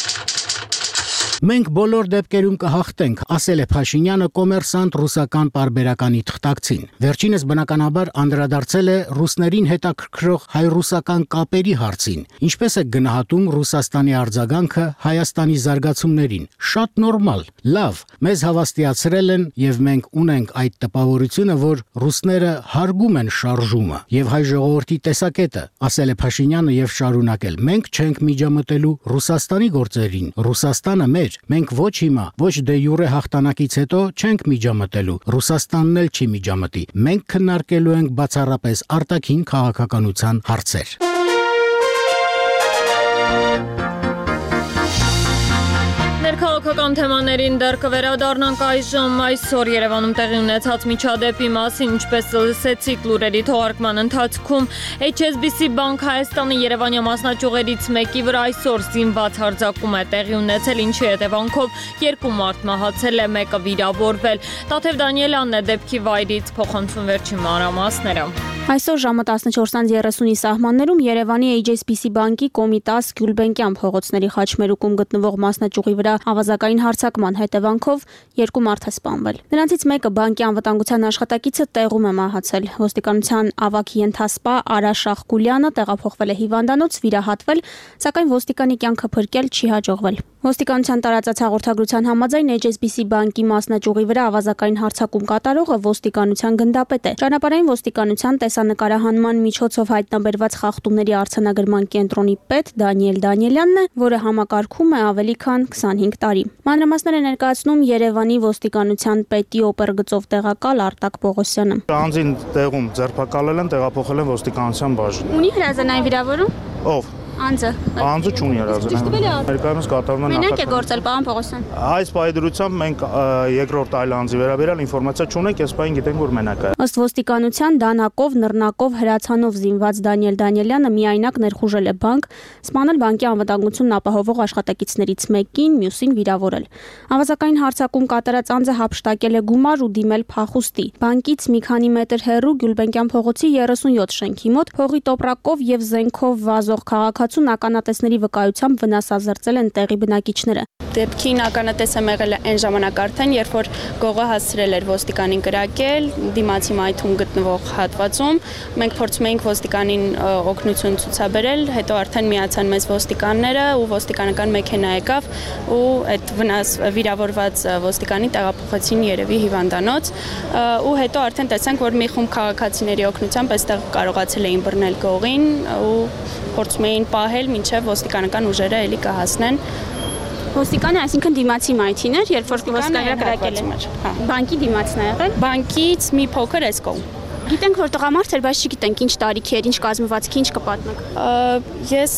Մենք բոլոր դեպքերում կհաղթենք, ասել է Փաշինյանը կոմերսանտ ռուսական պարբերականի թղթակցին։ Վերջինս բնականաբար անդրադարձել է ռուսներին հետաքրքրող հայ-ռուսական կապերի հարցին։ Ինչպես է գնահատում Ռուսաստանի արձագանքը Հայաստանի զարգացումներին։ Շատ նորմալ, լավ, մեզ հավաստիացրել են եւ մենք ունենք այդ տպավորությունը, որ ռուսները հարգում են շարժումը եւ հայ ժողովրդի տեսակետը, ասել է Փաշինյանը եւ շարունակել. մենք չենք միջամտելու Ռուսաստանի գործերին, Ռուսաստանը մեր, մենք ոչ հիմա, ոչ դե յուրե հաղթանակից հետո չենք միջամտելու, Ռուսաստանն էլ չի միջամտի, մենք քննարկելու ենք բացառապես արտաքին քաղաքականության հարցեր։ Ներքաղաքական թեմաներին դեռ կվերադառնանք այժմ այսօր Երևանում տեղի ունեցած միջադեպի մասին, ինչպես լսեցիք լուրերի թողարկման ընթացքում, Էյչ Էս Բի Սի Բանկ Հայաստանի Երևանյա մասնաճյուղերից մեկի վրա այսօր զինված հարձակում է տեղի ունեցել, ինչի հետևանքով երկու մարդ մահացել է, մեկը վիրավորվել։ Տաթև Դանիելյանն է դեպքի վայրից փոխանցում վերջին մանրամասները։ Այսօր ժամը տասնչորսից երեսունի սահմաններում Երևանի H S B C բանկի Կոմիտաս Գյուլբենկյան փողոցների խաչմերուկում գտնվող մասնաճյուղի վրա ավազակային հարձակման հետևանքով երկու մարդ է սպանվել։ Նրանցից մեկը բանկի անվտանգության աշխատակիցը տեղում է մահացել։ Ոստիկանության ավագ ենթասպա Արա Շախկուլյանը տեղափոխվել է հիվանդանոց, վիրահատվել, սակայն ոստիկանի կյանքը փրկել չի հաջողվել։ Ոստիկանության տարածած հաղորդագրության համաձայն H S B C բանկի մասնաճյուղի վրա ավազակային հարձակում կատարողը ոստիկանության գնդապետ է։ Ճանապարհային ոստիկանության տեսանկարահանման միջոցով հայտնաբերված խախտումների արձանագրման կենտրոնի պետ Դանիել Դանիելյանն է, որը համակարգում է ավելի քան քսանհինգ տարի։ Մանրամասներ է ներկայացնում Երևանի ոստիկանության պետի օպերգծով տեղակալ Արտակ Պողոսյանը։ Անձին տեղում ձերբակալել են, տեղափոխել են ոստիկանության բաժին։ Ունի հրազենային վիրավորում։ Ով։ Անձը։ Անձը չունի հրազենային։ Ներկայումս կատարվում է նախաձեռնություն։ Մենակ է գործել, պարոն Պողոսյան։ Այս պայդրությամբ մենք երկրորդ այլ անձի վերաբերյալ ինֆորմացիա չունենք, այս պայն գիտենք, որ մենակ է։ Ըստ ոստիկանության դանակով, նռնակով, հրացանով զինված Դանիել Դանիելյանը միայնակ ներխուժել է բանկ, սպանել բանկի անվտանգությունն ապահովող աշխատակիցներից մեկին, մյուսին վիրավորել։ Ավազակային հարձակում կատարած անձը հափշտակել է գումար ու դիմել փախուստի։ Բանկից մի քանի մետր հեռու Գյուլբենկյան փողոցի երեսունյոթ շենքի մոտ փողի տոպրակով եւ զենքով վազող քաղաքացուն ականատեսների վկայությամբ վնասազերծել են տեղի բնակիչները։ Դեպքին ականատեսը եղել է այն ժամանակ արդեն, երբ որ գողը հասցրել էր ոստիկանին կրակել դիմացի մայթում գտնվող հատվածում։ Մենք փորձում էինք ոստիկանին օգնություն ցուցաբերել, հետո արդեն միացան մեզ ոստիկանները ու ոստիկանական մեքենա եկավ ու այդ վնաս վիրավորված ոստիկանին տեղափոխեցին երևի հիվանդանոց ու հետո արդեն տեսանք, որ մի խումբ քաղաքացիների օգնությամբ այստեղ կարողացել էին բռնել գողին ու փորձում էին պահել, մինչև ոստիկանական ուժերը էլի կհասնեն։ Ոստիկանը, այսինքն դիմացի մայթին էր, երբ որ ոստիկանը կրակել էր։ Բանկի դիմացն է եղել։ Բանկից մի փոքր էս կողմ։ Գիտենք, որ տղամարդ էր, բայց չգիտենք ինչ տարիքի էր, ինչ կազմվածքի, ինչ կպատնեք։ Ես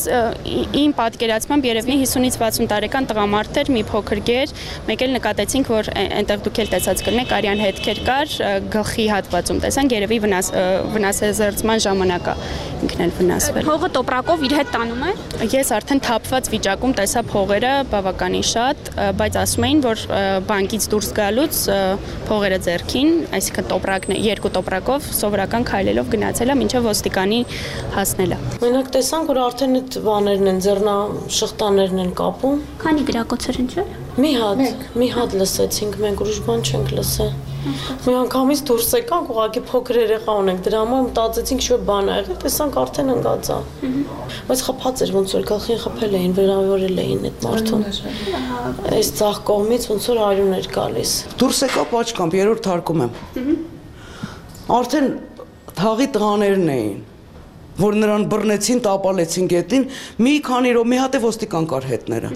իմ պատկերացմամբ երևի հիսունից վաթսուն տարեկան տղամարդ էր, մի փոքր գեր, մեկ էլ նկատեցինք, որ այնտեղ դուք էլ տեսած կլինեք, արյան հետքեր կար, գլխի հատվածում տեսանք, երևի վնասազերծման ժամանակ ինքն էլ վնասվել։ Փողը տոպրակով իր հետ տանում էր։ Ես արդեն թափված վիճակում տեսա փողերը բավականին շատ, բայց ասում էին, որ բանկից դուրս գալուց փողերը ձեռքին, այսինքն տոպրակն է, երկու տոպրակով սովորական քայլելով գնացել է մինչև ոստիկանի հասնելը։ Մենակ տեսանք, որ արդեն այդ բաներն են, ձեռնաշղթաներն են կապում։ Քանի գրակոց էր ինչ։ Մի հատ, մի հատ լսեցինք, մենք ուրիշ բան չենք լսել։ Մի անգամից դուրս եկանք, ուղղակի փոքր երեխա ունենք, դրա համար մտածեցինք ինչ-որ բան ա եղել, տեսանք արդեն ընկած ա։ Բայց խփած էր, ոնց որ գլխին խփել էին, վիրավորել էին այդ մարդուն։ Այս ցախ կողմից ոնց որ արյուն էր գալիս։ Դուրս եկա պաչկամբ, երրորդ հարկում եմ։ Արդեն թաղի տղաներն էին, որ նրան բռնեցին, տապալեցին գետին, մի քանի րոպե, մի հատ է ոստիկան կար հետները։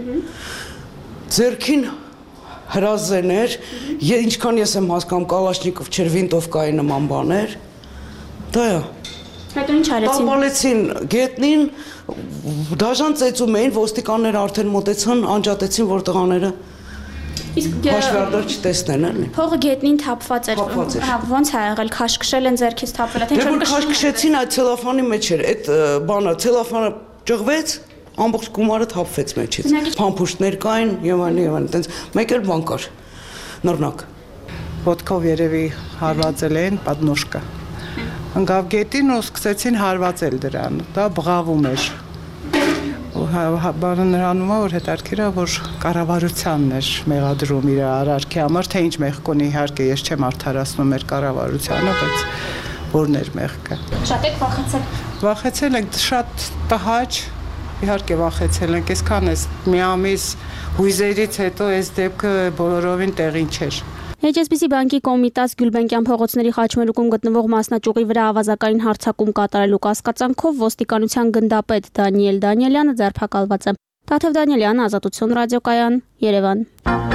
Ձերքին հրազեներ, ինչքան ես եմ հասկանում, կալաշնիկով չէր, վինտովկայի նման բաներ։ Դա է։ Հետո ինչ արեցին։ Տապալեցին գետնին, դաժան ծեծում էին, ոստիկանները արդեն մոտեցան, անջատեցին, որ տղաները հաշվարդար չտեսնեն, էլի։ Փողը գետնին թափված էր։ Ոնց է եղել, քաշքշել են ձեռքից թափվել, թե ինչ որ քաշքշեցին այդ ցելոֆանի մեջ էր, այդ բանը, ցելոֆանը ճղվեց, ամբողջ գումարը թափվեց մեջից։ Փամփուշտներ կային եւ այլն եւ այլն, տենց մեկ էլ բան կար։ Նռնակ։ Ոտքով երևի հարվածել են պատնոշկա։ Ընկավ գետին ու սկսեցին հարվածել դրան։ Դա բղավում էր։ Բանը նրանում է, որ հետարքիր է, որ կառավարությանն էր մեղադրում իր արարքի համար, թե ինչ մեղք ունի, իհարկե ես չեմ արդարացնում մեր կառավարությանը, բայց որն էր մեղքը։ Շատ եք վախեցել։ Վախեցել ենք, շատ տհաճ, իհարկե վախեցել ենք, այսքան էս մի ամիս հույզերից հետո այս դեպքը բոլորովին տեղին չէր։ H S B C բանկի Կոմիտաս Գյուլբենկյան փողոցների խաչմերուկում գտնվող մասնաճյուղի վրա ավազակային հարձակում կատարելու կասկածանքով ոստիկանության գնդապետ Դանիել Դանիելյանը ձերբակալված է։ Տաթև Դանիելյան, Ազատություն ռադիոկայան, Երևան։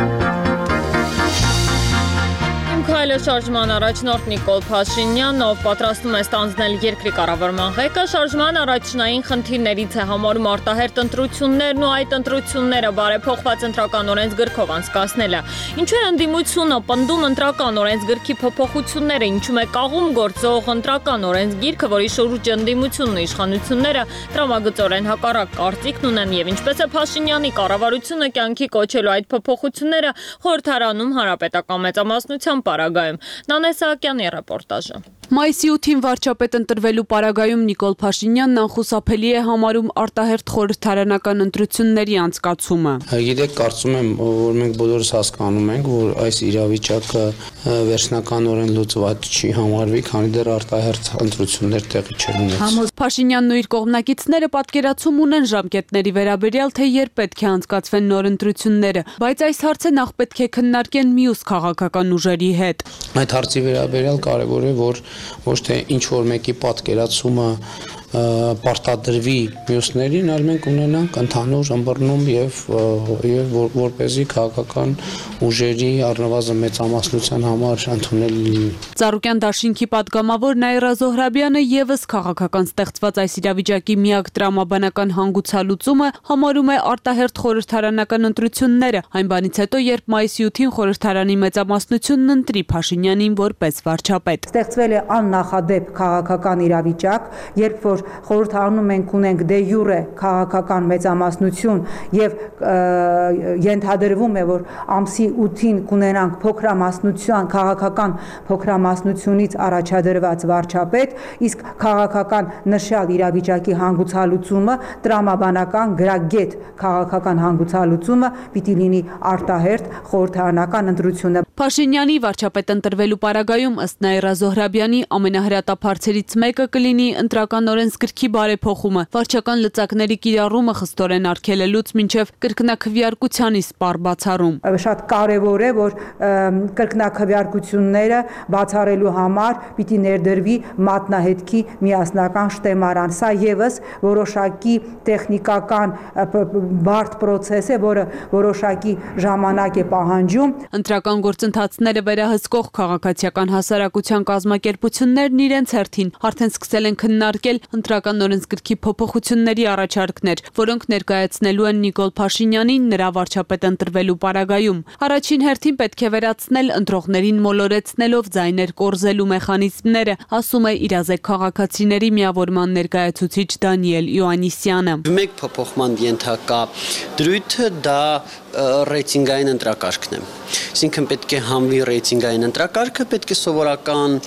Քայլը շարժման առաջնորդ Նիկոլ Փաշինյանն, ով պատրաստում է ստանձնել երկրի կառավարման ղեկը, շարժման առաջնային խնդիրներից է համարում արտահերթ ընտրություններն ու այդ ընտրությունները բարեփոխված ընտրական օրենսգրքով անցկացնելը։ Ինչու է ընդդիմությունը պնդում ընտրական օրենսգրքի փոփոխությունները, ինչու է կաղում գործող ընտրական օրենսգիրքը, որի շուրջ ընդդիմությունն ու իշխանությունները տրամագծորեն հակառակ կարծիքն ունեն եւ ինչպես է Փաշինյանի կառավարությունը կյանքի կոչելու այդ փոփոխությունները խորհրդարանում հանրապետական մեծամասնությամբ նախագահում։ Նանե Սահակյանի ռեպորտաժը։ Մայիսի ութին վարչապետ ընտրվելու պարագայում Նիկոլ Փաշինյանն անխուսափելի է համարում արտահերթ խորհրդարանական ընտրությունների անցկացումը։ Գիտեք, կարծում եմ, որ մենք բոլորս հասկանում ենք, որ այս իրավիճակը վերջնականորեն լուծված չի համարվի, քանի դեռ արտահերթ ընտրություններ տեղի չեն ունեցել։ Փաշինյանն ու իր կողմնակիցները պատկերացում ունեն ժամկետների վերաբերյալ, թե երբ պետք է անցկացվեն նոր ընտրությունները, բայց այս հարցը նախ պետք է քննարկեն մյուս քաղաքական ուժերի հետ։ Այդ հարցի վերաբերյալ կարևոր է, որ ոչ թե ինչ որ մեկի պատկերացումը պարտադրվի մյուսներին, այլ մենք ունենանք ընդհանուր ըմբռնում եւ եւ որպեսզի քաղաքական ուժերի առնվազն մեծամասնության համար ընդունելի լինի։ Ծառուկյան դաշինքի падգամավոր Նաիրա Զոհրաբյանը եւս քաղաքական ստեղծված այս իրավիճակի միակ տրամաբանական հանգուցալուծումը համարում է արտահերթ խորհրդարանական ընտրությունները, այն բանից հետո, երբ մայիսի ութին խորհրդարանի մեծամասնությունն ընտրի Փաշինյանին որպես վարչապետ։ Ստեղծվել է աննախադեպ քաղաքական իրավիճակ, երբ որ խորհրդարանում մենք ունենք դե յուրե քաղաքական մեծամասնություն եւ ենթադրվում է, որ ամսի ութին կունենանք փոքրամասնություն, քաղաքական փոքրամասնությունից առաջադրված վարչապետ, իսկ քաղաքական նշյալ իրավիճակի հանգուցալուծումը, տրամաբանական գրագետ քաղաքական հանգուցալուծումը պիտի լինի արտահերթ խորհրդարանական ընտրությունը։ Փաշինյանի վարչապետ ընտրվելու պարագայում ըստ Նաիրա Զոհրաբյանի ամենահրատապ հարցերից մեկը կլինի ընտրական օրենսգրքի բարեփոխումը, վարչական լծակների կիրառումը խստորեն արգելելուց մինչև կրկնակվյարկության իսպառ բացառում։ Շատ կարևոր է, որ կրկնակվյարկությունները բացառելու համար պիտի ներդրվի մատնահետքի միասնական շտեմարան։ Սա եւս որոշակի տեխնիկական բարդ process է, որը որոշակի ժամանակ է պահանջում։ Ընտրական գործընթացները վերահսկող քաղաքացիական հասարակության կազմակերպություններն իրենց հերթին արդեն սկսել են քննարկել ընտրական օրենսգրքի փոփոխությունների առաջարկներ, որոնք ներկայացնելու են Նիկոլ Փաշինյանին նրա վարչապետ ընտրվելու պարագայում։ Առաջին հերթին պետք է վերացնել ընտրողներին մոլորեցնելով ձայներ կորզելու մեխանիզմները, ասում է իրազեկ քաղաքացիների միավորման ներկայացուցիչ Դանիել Իոաննիսյանը։ Մեկ փոփոխման ենթակա դրույթը դա ռեյտինգային ընտրակարգն է։ Այսինքն պետք է համվի ռեյտինգային ընտրակարգը, պետք է սովորական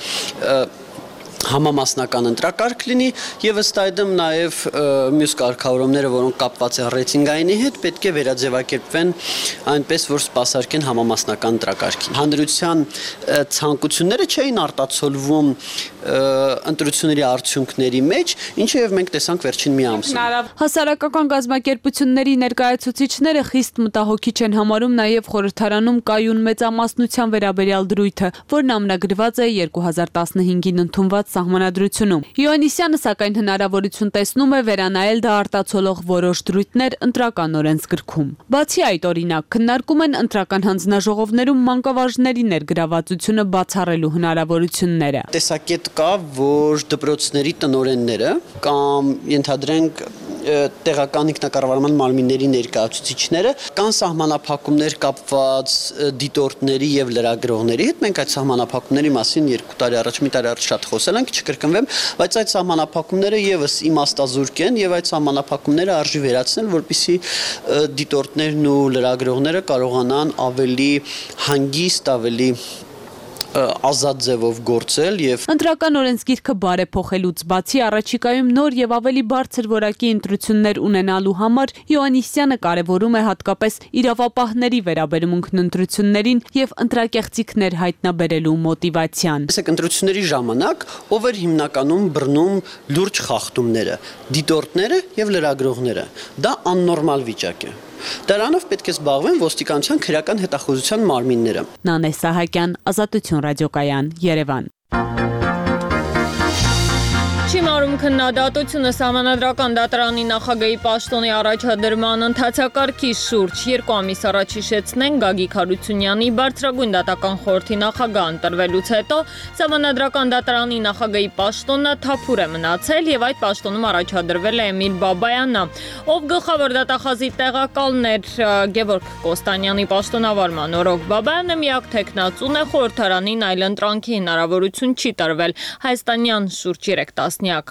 համամասնական ընտրակարգ լինի եւ ըստ այդմ նաեւ մյուս կարգավորումները, որոնք կապված են ռեյտինգայինի հետ, պետք է վերաձևակերպվեն այնպես, որ սպասարկեն համամասնական ընտրակարգին։ Հանրության ցանկությունները չէին արտացոլվում ընտրությունների արդյունքների մեջ, ինչը եւ մենք տեսանք վերջին մի ամսում։ Հասարակական գազམ་ակերպությունների ներկայացուցիչները խիստ մտահոգիչ են համարում նաեւ խորհրդարանում կայուն մեծամասնության վերաբերյալ դրույթը, որն ամնագրված է երկու հազար տասնհինգին ընդունված սահմանադրությունում։ Իոաննիսյանը սակայն հնարավորություն տեսնում է վերանայել դա արտացոլող որոշ դրույթներ ընտրական օրենսգրքում։ Բացի այդ, օրինակ, քննարկում են ընտրական հանձնաժողովներում մանկավարժների ներգրավվածությունը բացառելու հնարավորությունները։ Տեսակետ կա, որ դպրոցների տնօրենները կամ ենթադրենք տեղական ինքնակառավարման մարմինների ներկայացուցիչները կան սահմանափակումներ կապված դիտորդների եւ լրագրողների հետ։ Մենք այդ սահմանափակումների մասին երկու տարի առաջ, մի տարի առաջ շատ խոսել ենք, չկրկնվեմ, բայց այդ սահմանափակումները եւս իմաստազուրկ են եւ այդ սահմանափակումները արժի վերացնել, որպեսզի դիտորդներն ու լրագրողները կարողանան ավելի հանգիստ, ավելի ազատ ձևով գործել եւ ընտրական օրենսգիրքը բարեփոխելուց բացի առաջիկայում նոր եւ ավելի բարձր որակի ընտրություններ ունենալու համար Իոաննիսյանը կարևորում է հատկապես իրավապահների վերաբերմունքն ընտրություններին եւ ընտրակեղծիքներ հայտնաբերելու մոտիվացիան։ Տեսեք, ընտրությունների ժամանակ ով էր հիմնականում բռնում լուրջ խախտումները, դիտորդները եւ լրագրողները։ Դա աննորմալ վիճակ է։ Դրանով պետք է զբաղվեն ոստիկանության քրեական հետախուզության մարմինները։ Նանե Սահակյան, Ազատություն ռադիոկայան, Երևան։ Չիմարում քննադատությունը Սահմանադրական դատարանի նախագահի պաշտոնի առաջադրման ընթացակարգի շուրջ երկու ամիս առաջ հիշեցնենք Գագիկ Հարությունյանի բարձրագույն դատական խորհրդի նախագահ ընտրվելուց հետո Սահմանադրական դատարանի նախագահի պաշտոնը թափուր է մնացել եւ այդ պաշտոնում առաջադրվել է Էմիլ Բաբայանը, ով գլխավոր դատախազի տեղակալն էր Գևորգ Կոստանյանի պաշտոնավարման օրոք։ Բաբայանը միակ թեկնածուն է խորհրդարանին այլ ընտրանքի հնարավորություն չի տրվել հայաստանյան շուրջ երեք տասնյակ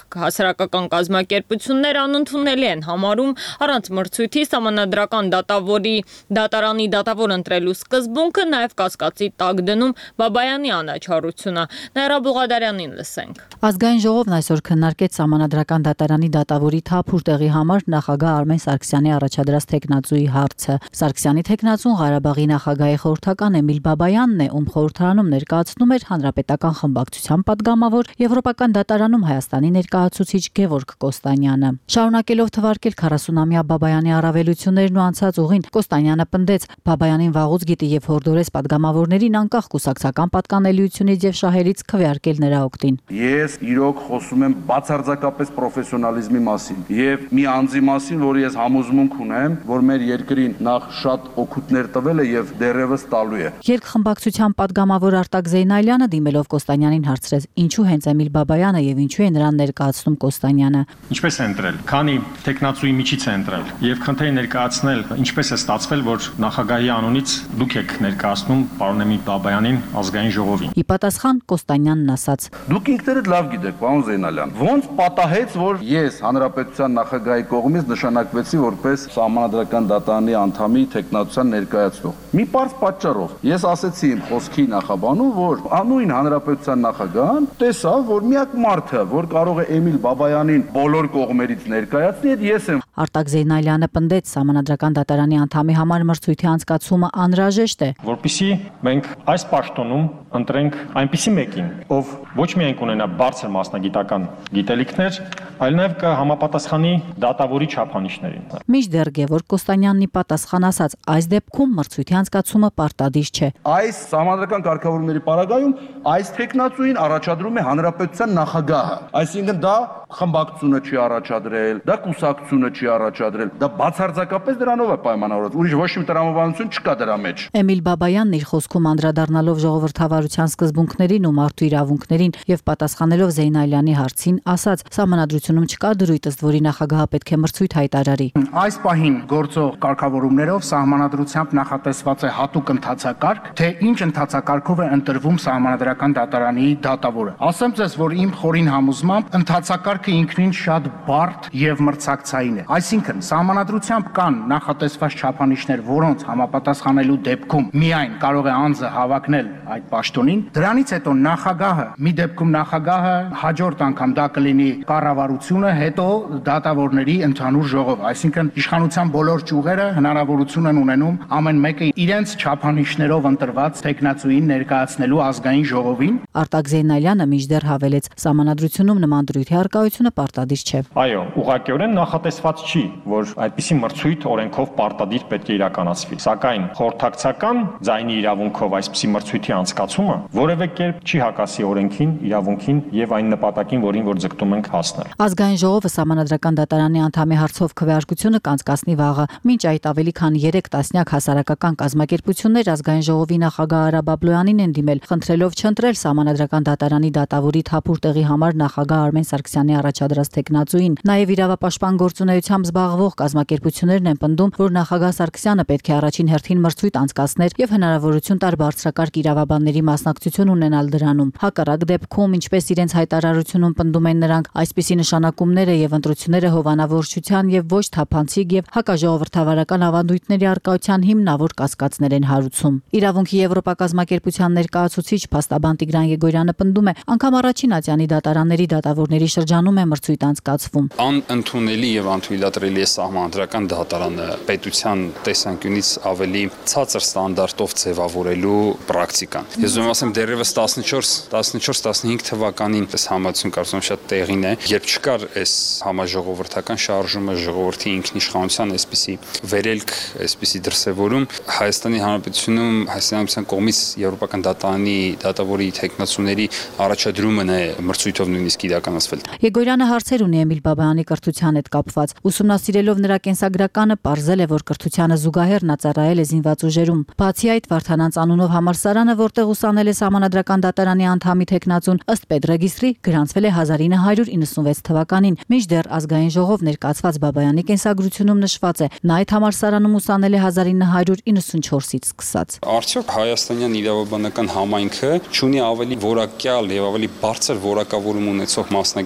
Հասարակական կազմակերպություններ անընդունելի են համարում առանց մրցույթի սահմանադրական դատավորի դատարանի դատավոր ընտրելու սկզբունքը, նաև կասկածի տակ դնում Բաբայանի անաչառությունը։ Նաիրա Բուղադարյանին լսենք։ Ազգային ժողովն այսօր քննարկեց սահմանադրական դատարանի դատավորի թափուր տեղի համար նախագահ Արմեն Սարգսյանի առաջադրած թեկնածուի հարցը։ Սարգսյանի թեկնածուն Ղարաբաղի նախագահի խորհրդական Էմիլ Բաբայանն է, ում խորհրդարանում ներկայացնում էր հանրապետական խմբակցության պատգամավոր Եվրոպական դատարանում Հայաստանի ներկայացուցիչ Գևորգ Կոստանյանը։ Շարունակելով թվարկել քառասունամյա Բաբայանի առավելություններն ու անցած ուղին, Կոստանյանը պնդեց Բաբայանին վաղուց գիտի եւ հորդորեց պատգամավորներին անկախ կուսակցական պատկանելիությունից եւ շահերից քվեարկել նրա օգտին։ Ես իրոք խոսում եմ բացարձակապես պրոֆեսիոնալիզմի մասին եւ մի անձի մասին, որի ես համոզմունք ունեմ, որ մեր երկրին նախ շատ օգուտներ տվել է եւ դեռևս տալու է։ Երկխմբակցության պատգամավոր Արտակ Զեյնալյանը դիմելով Կոստանյանին հարցրեց. ինչու հենց Էմիլ Բաբայանը եւ ինչու է նրան ներկայացնում Կոստանյանը։ Ինչպես է ընտրել, քանի տեխնացուի միջից է ընտրել եւ քննի ներկայացնել, ինչպես է ստացվել, որ նախագահի անունից դուք եք ներկայացնում պարոն Էմիլ Բաբայանին ազգային ժողովին։ Ի պատասխան Կոստանյանն ասաց. Դուք ինքներդ լավ գիտեք, պարոն Զեյնալյան, ոնց պատահեց, որ ես հանրապետության նախագահի կողմից նշանակվեցի որպես սահմանադրական դատարանի անդամի տեխնացության ներկայացնող։ Մի պարզ պատճառով ես ասեցի իմ խոսքի նախաբանում, որ անույն հանրապետության նախագահան տեսավ, որ միակ մարդը, որ կարող է Էմիլ Բաբայանին բոլոր կողմերից ներկայացնի, ես եմ։ Արտակ Զեյնալյանը պնդեց սահմանադրական դատարանի անդամի համար մրցույթի անցկացումը անհրաժեշտ է, որպեսզի մենք այս պաշտոնում ընտրենք այնպիսի մեկին, ով ոչ միայն կունենա բարձր մասնագիտական գիտելիքներ, այլ նաև կհամապատասխանի դատավորի չափանիշներին։ Մինչդեռ Գևորգ Կոստանյանն ի պատասխան ասաց, այս դեպքում մրցույթի անցկացումը պարտադիր չէ։ Այս սահմանադրական կարգավորումների պարագայում այս տեխնացուին առաջադրում է հանրապետության նախագահը, այսինքն դա խմբակցությունը չի առաջադրել, դա կուսակցությունը չի առաջադրել, դա բացարձակապես դրանով է պայմանավորված, ուրիշ ոչ մի տրամաբանություն չկա դրա մեջ։ Էմիլ Բաբայանն իր խոսքում անդրադառնալով ժողովրդավարության սկզբունքներին ու մարդու իրավունքներին եւ պատասխանելով Զեյնալյանի հարցին, ասաց. սահմանադրությունում չկա դրույթ, ըստ որի նախագահը պետք է մրցույթ հայտարարի։ Այս պահին գործող կարգավորումներով սահմանադրությամբ նախատեսված է հատուկ ընթացակարգ, թե ինչ ընթացակարգով է ընտրվում սահմանադրական դատարանի դատավորը։ Ասեմ ձեզ, որ իմ խորին համոզմամբ ընթացակարգը ինքնին շատ բարդ եւ մրցակցային է։ Այսինքն սահմանադրությամբ կան նախատեսված չափանիշներ, որոնց համապատասխանելու դեպքում միայն կարող է անձը հավակնել այդ պաշտոնին։ Դրանից հետո նախագահը, մի դեպքում նախագահը հաջորդ անգամ դա կլինի կառավարությունը, հետո դատավորների ընդհանուր ժողով, այսինքն իշխանության բոլոր ճյուղերը հնարավորություն են ունենում ամեն մեկը իրենց չափանիշներով ընտրված տեխնացուին ներկայացնելու ազգային ժողովին։ Արտակ Զեյնալյանը մինչդեռ հավելեց. սահմանադրությունում նման դրույթի առկայությունը պարտադիր չէ։ Այո, ուղղակիորեն նախատեսված չի, որ այդպիսի մրցույթ օրենքով պարտադիր պետք է իրականացվի։ Սակայն խորհրդակցական ձայնի իրավունքով այսպիսի մրցույթի անցկացումը որևէ կերպ չի հակասի օրենքին, իրավունքին եւ այն նպատակին, որին որ ձգտում ենք հասնել։ Ազգային ժողովը սահմանադրական դատարանի անդամի հարցով քվեարկությունը կանցկացնի վաղը։ Մինչ այդ ավելի քան երեք տասնյակ հասարակական կազմակերպություններ ազգային ժողովի նախագահ Արա Բաբլոյանին են դիմել, խնդրելով չընտրել սահմանադրական դատարանի դատավորի թափուր տեղի համար նախագահ Արմեն Սարգսյանի առաջադրած տեխնացուին։ Նաև իրավապաշտպան գործունեությամբ զբաղվող կազմակերպություններն են պնդում, որ նախագահ Սարգսյանը պետք է առաջին հերթին մրցույթ անցկացներ եւ հնարավորություն տար բարձրակարգ իրավաբանների մասնակցություն ունենալ դրանում։ Հակառակ դեպքում, ինչպես իրենց հայտարարությունում պնդում են նրանք, այսպիսի նշանակումները եւ ընտրությունները հովանավորչության եւ ոչ թափանցիկ եւ հակաժողովրդավարական ավանդույթների արկայության հիմնավոր կասկածներ են հարուցում։ Իրավունքի Եվրոպա կազմակերպության ներկայացուցիչ փաստաբան Տիգրան Եգորյանը պնդում է, անգամ առաջին ատյանի դատարանների դատավորների շրջանում է մրցույթ անցկացվում։ Անընդունելի եւ անթույլատրելի է սահմանադրական դատարանը պետության տեսանկյունից ավելի ցածր ստանդարտով ձևավորելու պրակտիկան։ Ես ուզում եմ ասեմ, դեռևս տասնչորս տասնհինգ թվականին այս համացություն կարծում եմ շատ տեղին է, երբ չկար այս համաժողովրդական շարժումը, ժողովրդի ինքնիշխանության այսպիսի վերելք, այսպիսի դրսևորում, Հայաստանի Հանրապետությունում Հայաստանի Հանրապետության կողմից Եվրոպական դատարանի դատավորի տեխնացուների առաջադրումն է մրցույթով նույնիսկ իրականացվել։ Եգորյանը հարցեր ունի Էմիլ Բաբայանի կրթության հետ կապված։ Ուսումնասիրելով նրա կենսագրականը, պարզել է, որ կրթությանը զուգահեռ նա ծառայել է զինված ուժերում։ Բացի այդ, Վարդանանց անունով համալսարանը, որտեղ ուսանել է սահմանադրական դատարանի անդամի տեխնացուն, ըստ պետրեգիստրի գրանցվել է հազար ինը հարյուր իննսունվեց թվականին։ Մինչդեռ ազգային ժողով ներկայացված Բաբայանի կենսագրությունում նշված է, նա այդ համալսարանում ուսանել է հազար ինը հարյուր իննսունչորսից սկսած։ Արդյոք հայաստանյան իրավաբանական համայնքը ունի ավելի որակյալ եւ ավելի բարձր որակավորում ունեցող մասնագետներ,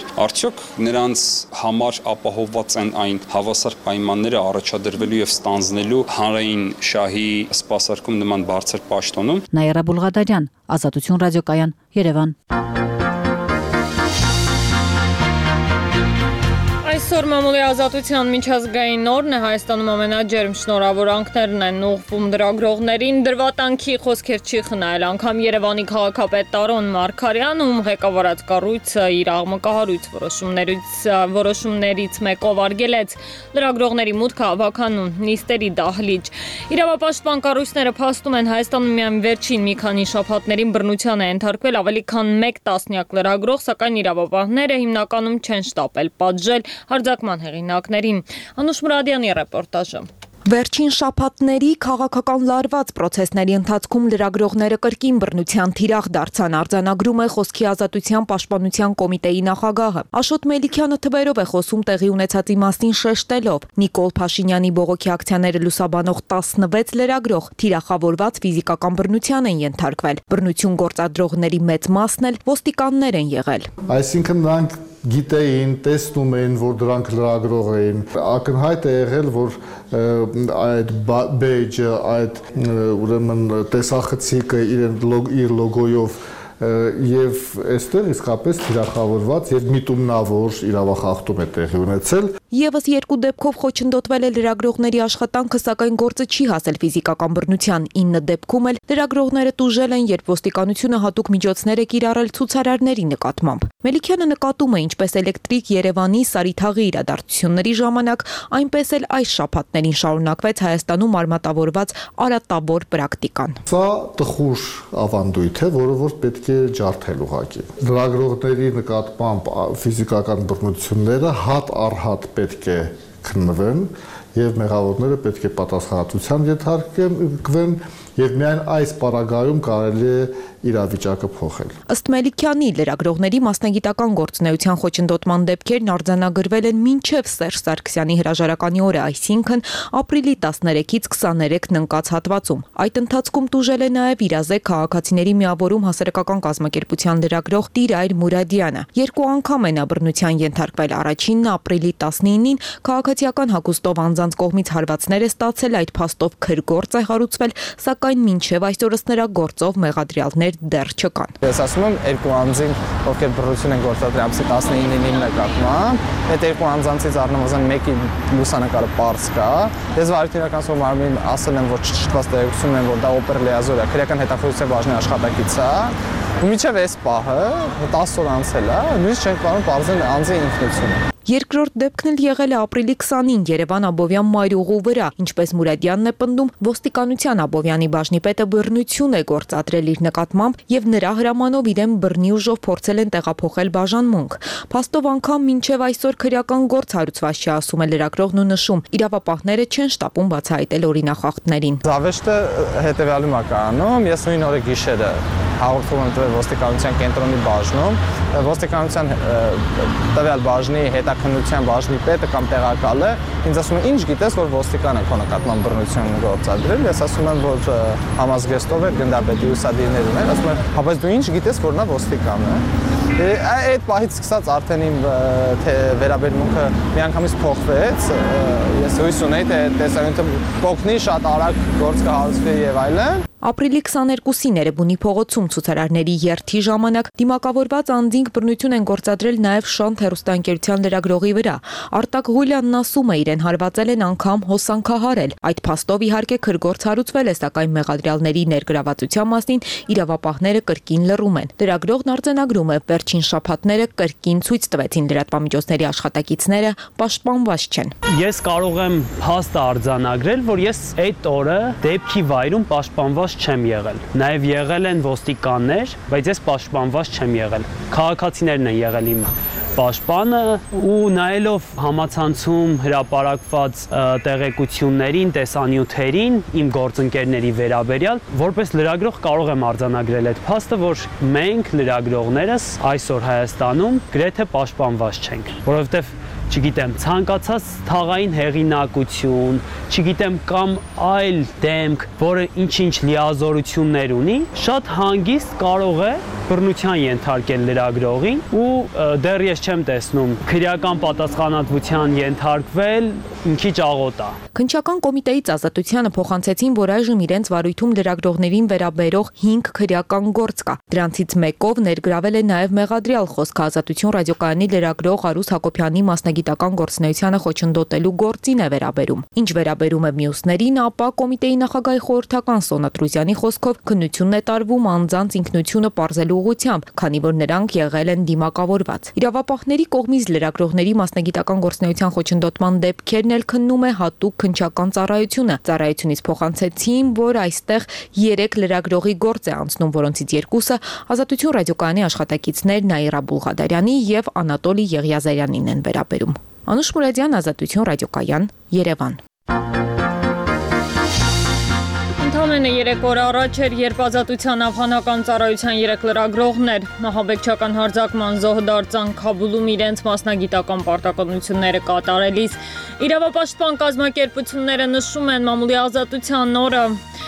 Արդյոք նրանց համար ապահովված են այն հավասար պայմանները առաջադրվելու եւ ստանձնելու հանրային շահի սպասարկում նման բարձր պաշտոնում։ Նաիրա Բուլղադարյան, Ազատություն ռադիոկայան, Երևան։ Այսօր մամուլի ազատության միջազգային օրն է, Հայաստանում ամենաջերմ շնորհավորանքներն են ուղղվում լրագրողներին, դրվատանքի խոսքեր չի խնայել անգամ Երևանի քաղաքապետ Տարոն Մարգարյանը, ում ղեկավարած կառույցը իր աղմկահարույց որոշումներից որոշումներից մեկով արգելեց լրագրողների մուտքը հավաքանուն նիստերի դահլիճ։ Իրավապաշտպան կառույցները փաստում են Հայաստանում միայն վերջին մի քանի շաբաթներին բռնության է ենթարկվել ավելի քան մեկ տասնյակ լրագրող, սակայն իրավապահները հիմնականում չեն շտապել պատժել հարձակման հեղինակներին։ Անուշ Մուրադյանի ռեպորտաժը։ Վերջին շաբաթների քաղաքական լարված պրոցեսների ընթացքում լրագրողները կրկին բռնության թիրախ դարձան, արձանագրում է Խոսքի ազատության պաշտպանության կոմիտեի նախագահը։ Աշոտ Մելիքյանը թվերով է խոսում տեղի ունեցածի մասին շեշտելով. Նիկոլ Փաշինյանի բողոքի ակցիաները լուսաբանող տասնվեց լրագրող թիրախավորված ֆիզիկական բռնության են ենթարկվել։ Բռնություն գործադրողների մեծ մասն էլ ոստիկաններ են եղել։ Այսինքն նրանք գիտեին, տեսնում էին, որ դրանք լրագրող էին։ Ակնհայտ է եղել, որ այդ բեյջը, այդ ուրեմն տեսախցիկը իր լոգոյով եւ այստեղ իսկապես թիրախավորված եւ միտումնավոր իրավախախտում է տեղի ունեցել։ Եվս երկու դեպքով խոչընդոտվել է լրագրողների աշխատանքը, սակայն գործը չի հասել ֆիզիկական բռնության։ ինը դեպքում էլ լրագրողները տուժել են, երբ ոստիկանությունը հատուկ միջոցներ է կիրառել ցուցարարների նկատմամբ։ Մելիքյանը նկատում է ինչպես էլեկտրիկ Երևանի Սարիթաղի իրադարձությունների ժամանակ, այնպես էլ այս շաբաթներին շարունակվեց Հայաստանում արմատավորված արատավոր պրակտիկան։ Սա տխուր ավանդույթ է, որը որ պետք է ջարդել ուղղակի։ Լրագրողների նկատմամբ ֆիզիկական բռնությունները հատ առ հատ պետք է քննվեն եւ մեղավորները պետք է պատասխանատվության ենթարկվեն եւ միայն այս պարագայում կարելի է իրավիճակը փոխել։ Ըստ Մելիքյանի, լրագրողների մասնագիտական գործունեության խոչընդոտման դեպքերն արձանագրվել են մինչև Սերժ Սարգսյանի հրաժարականի օրը, այսինքն ապրիլի տասներեքից քսաներեքն ընկած հատվածում։ Այդ ընթացքում տուժել է նաև իրազեկ քաղաքացիների միավորում հասարակական կազմակերպության լրագրող Տիրայր Մուրադյանը։ Երկու անգամ է նա բռնության ենթարկվել, առաջինն ապրիլի տասնինին քաղաքացիական հագուստով անձանց կողմից հարվածներ է ստացել, այդ փաստով քրգործ է հարուցվել, սակայն մինչև այսօրս նրա գործով մեղադրյալներ դեռ չկան։ Ես ասում եմ երկու անձին, ովքեր բռնություն են գործադրել ամսի տասնինին նկատմամբ, այդ երկու անձանցից առնվազն մեկի լուսանկարը պարզ կա։ Ես վարչական սովորաբար ասել եմ, որ չճշտված տեղեկություն ունեմ, որ դա օպեր լիազոր է, քրեական հետախուզության բաժնի աշխատակից է։ Մինչև այս պահը տասը օր անցել է, նույնիսկ չենք կարող պարզել անձի ինքնությունը։ Երկրորդ դեպքն էլ եղել է ապրիլի քսանին Երևան Աբովյան մայրուղու վրա, ինչպես Մուրադյանն է պնդում, ոստիկանության Աբովյանի բաժնի պետը բռնություն է գործադրել իր նկատմամբ եւ նրա հրամանով իրեն բռնի ուժով փորձել են տեղափոխել բաժանմունք։ Փաստով անգամ մինչև այսօր քրեական գործ հարուցված չի, ասում է լրագրողն ու նշում, իրավապահները չեն շտապում բացահայտել օրինախախտներին։ Զավեշտը հետեւյալում է կանում, ես նույն օրը գիշերը հաղորդում եմ տվել ոստիկանության կենտրոնի բաժնում, ոստիկանության տվյալ բաժնի հետաքննության բաժնի պետը կամ տեղակալը ինձ ասում է, ինչ գիտես, որ ոստիկանը քո նկատմամբ բռնություն գործադրել, ես ասում եմ, որ համազգեստով է գնդապետի ուսադիրներ ուներ, ասում եմ, հա բայց դու ինչ գիտես, որ նա ոստիկան է։ Այդ պահից սկսած արդեն իմ վերաբերմունքը միանգամից փոխվեց, ես հույս ունեի, թե տեսանյութը կօգնի, շատ արագ գործ կհարուցվի եւ այլն։ Ապրիլի քսաներկուսին Էրեբունի փողոցում ցուցարարների երթի ժամանակ դիմակավորված անձինք բռնություն են գործադրել նաև Շանթ հեռուստաընկերության լրագրողի վրա։ Արտակ Ղուլյանն ասում է, իրեն հարվածել են անգամ հոսանքահարել։ Այդ փաստով իհարկե քրգործ հարուցվել է, սակայն մեղադրյալների ներգրավվածության մասին իրավապահները կրկին լռում են։ Լրագրողն արձանագրում է, վերջին շաբաթները կրկին ցույց տվեցին լրատվամիջոցների աշխատակիցները պաշտպանված չեն։ Ես կարող եմ փաստ արձանագրել, որ ես այդ օրը դեպքի վայրում պաշտպանված չեմ եղել։ Նաև եղել են ոստիկաններ, բայց ես պաշտպանված չեմ եղել։ Քաղաքացիներն են եղել իմ պաշտպանը ու նայելով համացանցում հրապարակված տեղեկություններին, տեսանյութերին իմ գործընկերների վերաբերյալ, որպես լրագրող կարող եմ արձանագրել այդ փաստը, որ մենք լրագրողներս այսօր Հայաստանում գրեթե պաշտպանված չենք, որովհետև չգիտեմ, ցանկացած թաղային հեղինակություն, չգիտեմ կամ այլ դեմք, որը ինչ-ինչ լիազորություններ ունի, շատ հանգիստ կարող է բռնության ենթարկել լրագրողին ու դեռ ես չեմ տեսնում քրեական պատասխանատվության ենթարկվել ինքի ճաղոտա։ Քննչական կոմիտեից Ազատությանը փոխանցեցին, որ այժմ իրենց վարույթում լրագրողներին վերաբերող հինգ քրեական գործ կա։ Դրանցից մեկով ներգրավել է նաև մեղադրյալ խոսքը Ազատություն ռադիոկայանի լրագրող Արուս Հակոբյանի մասնագիտական գործունեությանը խոչընդոտելու գործին է վերաբերում։ Ինչ վերաբերում է մյուսներին, ապա կոմիտեի նախագահի խորհրդական Սոնա Տրուզյանի խոսքով քննությունն է տարվում անձանց ինքնությունը պարզելու ուղղությամբ, քանի որ նրանք եղել են դիմակավորված։ Իրավապահների կողմից լրագրողների մասնագիտական գործունեության խոչընդոտման դեպքերն էլ քննում է հատուկ քննչական ծառայությունը։ Ծառայությունից փոխանցեցին, որ այստեղ երեք լրագրողի գործ է անցնում, որոնցից երկուսը Ազատություն ռադիոկայանի աշխատակիցներ Նաիրա Բուլղադարյանի եւ Անատոլի Եղիազարյանին են վերաբերում։ Անուշ Մուրադյան, Ազատություն ռադիոկայան, Երևան։ Ընդամենը երեք օր առաջ էր, երբ Ազատության ավղանական ծառայության երեք լրագրողներ մահաբեկչական հարձակման զոհ դարձան Քաբուլում իրենց մասնագիտական պարտականությունները կատարելիս։ Իրավապաշտպան կազմակերպությունները նշում են մամուլի ազատության օրը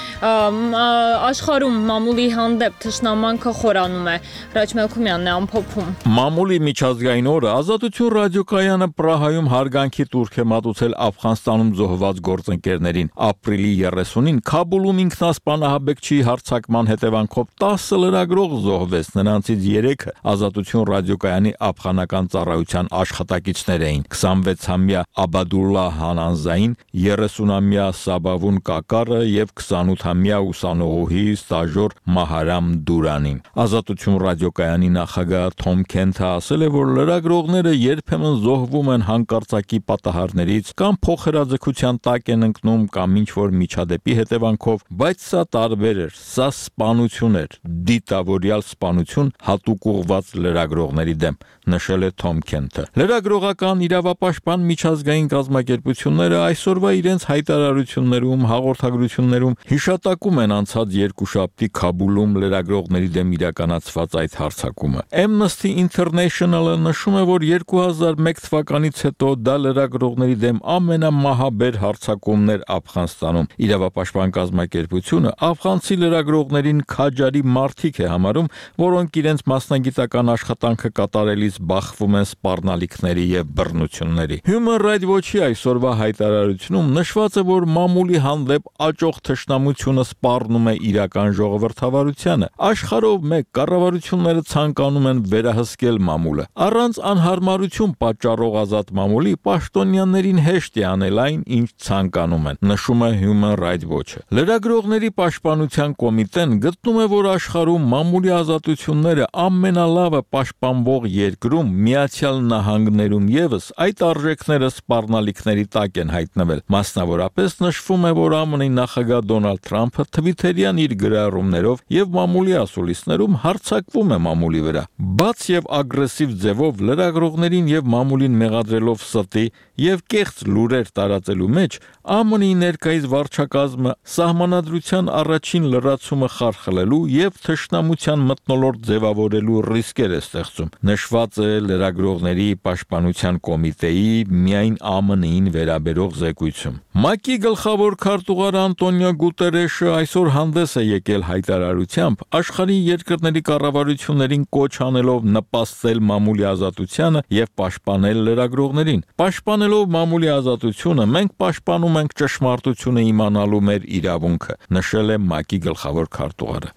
աշխարհում մամուլի հանդեպ թշնամանքը խորանում է։ Ռաջ Մելքումյանն է ամփոփում։ Մամուլի միջազգային օրը Ազատություն ռադիոկայանը Պրահայում հարգանքի տուրք է մատուցել Աֆղանստանում զոհված գործընկերներին։ Ապրիլի երեսունին Քաբուլում ինքնասպանահաբեկչի հարձակման հետևանքով տասը լրագրող զոհվեց, նրանցից երեքը Ազատություն ռադիոկայանի աֆղանական ծառայության աշխատակիցներ էին։ քսանվեցամյա Աբադուլլա Հանանզային, երեսունամյա Սաբավուն Կակարը եւ քսանութամյա ուսանողուհի ստաժոր Մահարամ Դուրանին։ Ազատություն ռադիոկայանի նախագահ Թոմ Քենթը ասել է, որ լրագրողները երբեմն զոհվում են հանկարծակի պատահարներից կամ փոխհրաձգության տակ են ընկնում կամ ինչ-որ միջադեպի հետևանքով, բայց սա տարբեր էր, սա սպանություն էր, դիտավորյալ սպանություն հատուկ ուղղված լրագրողների դեմ, նշել է Թոմ Քենթը։ Լրագրողական իրավապաշտպան միջազգային կազմակերպությունները այսօրվա իրենց հայտարարություններում, հաղորդագրություններում հիշատակում են անցած երկուշաբթի Քաբուլում լրագրողների դեմ իրականացված այդ հարձակումը։ Amnesty International-ը նշում է, որ երկու հազար մեկ թվականից հետո դա լրագրողների դեմ ամենամահաբեր հարձակումն էր Աֆղանստանում։ Իրավապաշտպան կազմակերպությունը աֆղանցի լրագրողներին քաջարի մարդիկ է համարում, որոնք իրենց մասնագիտական աշխատանքը կատարելիս բախվում են սպառնալիքների եւ բռնությունների։ Human Rights Watch-ի այսօրվա հայտարարությունում նշված է, որ մամուլի հանդեպ աճող թշնամությունը սպառնում է իրական ժողովրդավարությանը։ Աշխարհով մեկ կառավարությունները ցանկանում են վերահսկել մամուլը։ Առանց անհարմարություն պատճառող ազատ մամուլի պաշտոնյաներին հեշտ է անել այն, ինչ ցանկանում են, նշում է Human Rights Watch-ը։ Լրագրողների պաշտպանության կոմիտեն գտնում է, որ աշխարհում մամուլի ազատությունները ամենալավը պաշտպանվող երկրում Միացյալ Նահանգներում եւս այդ արժեքները սպառնալիքների տակ են հայտնվել։ Մասնավորապես նշվում է, որ ԱՄՆ-ի նախագահ Դոնալդ Թրամփը Թվիթերյան իր գրառումներով եւ մամուլի ասուլիսներում հարձակվում է մամուլի վրա։ Բաց եւ ագրեսիվ ձևով լրագրողներին եւ մամուլին մեղադրելով ստի եւ կեղծ լուրեր տարածելու մեջ ԱՄՆ-ի ներկայիս վարչակազմը սահմանադրության առաջին լրացումը խարխլելու եւ թշնամության մթնոլորտ ձևավորելու ռիսկեր է ստեղծում։ Նշված է լրագրողների պաշտպանության կոմիտեի միայն ԱՄՆ-ին վերաբերող զեկույցում։ ՄԱԿ-ի գլխավոր քարտուղար Անտոնիո Գուտերեշը այսօր հանդես է եկել հայտարարությամբ աշխարհի երկրների կառավարություններին կոչ անելով նպաստել մամուլի ազատությանը եւ պաշտպանել լրագրողներին։ Պաշտպանելով մամուլի ազատությունը մենք պաշտպանում ենք ճշմարտությունը իմանալու մեր իրավունքը, նշել է ՄԱԿ-ի գլխավոր քարտուղարը։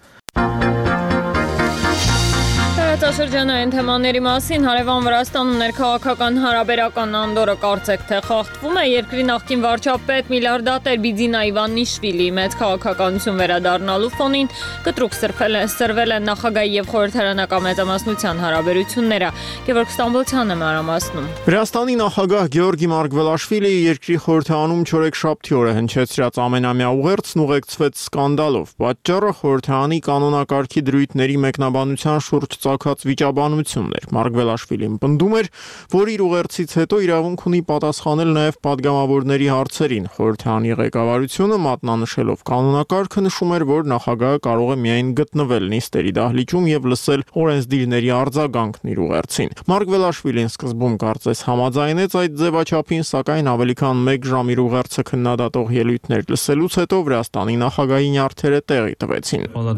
Տարածաշրջանային թեմաների մասին հարևան Վրաստանում ներքաղաքական հարաբերական անդորը կարծեք թե խախտվում է։ Երկրի նախկին վարչապետ միլիարդատեր Բիձինա Իվանիշվիլի մեծ քաղաքականություն վերադառնալու ֆոնին կտրուկ սրվել են նախագահի եւ խորհրդարանական մեծամասնության հարաբերությունները։ Գևորգ Ստամբոլցյանը մանրամասնում։ Վրաստանի նախագահ Գեորգի Մարգվելաշվիլիի երկրի խորհրդարանում չորեքշաբթի օրը հնչեցրած ամենամյա ուղերձն ուղեկցվեց սկանդալով։ Պատճառը խորհրդարանի կանոնակարգի դրույթների մեկնաբանության շուրջ ծագած վիճաբանություններ։ Մարգվելաշվիլին պնդում էր, որ իր ուղերձից հետո իրավունք ունի պատասխանել նաև падգամավորների հարցերին։ Խորհրդարանի ղեկավարությունը մատնանշելով կանոնակարգը նշում էր, որ նախագահը կարող է միայն գտնվել նիստերի դահլիճում եւ լսել օրենսդիրների արձագանքն իր ուղերձին։ Մարգվելաշվիլին սկզբում կարծես համաձայնեց այդ ձևաչափին, սակայն ավելի քան մեկ ժամ իր ուղերձը քննադատող ելույթներ լսելուց հետո Վրաստանի նախագահի նյարդերը տեղի տվեցին։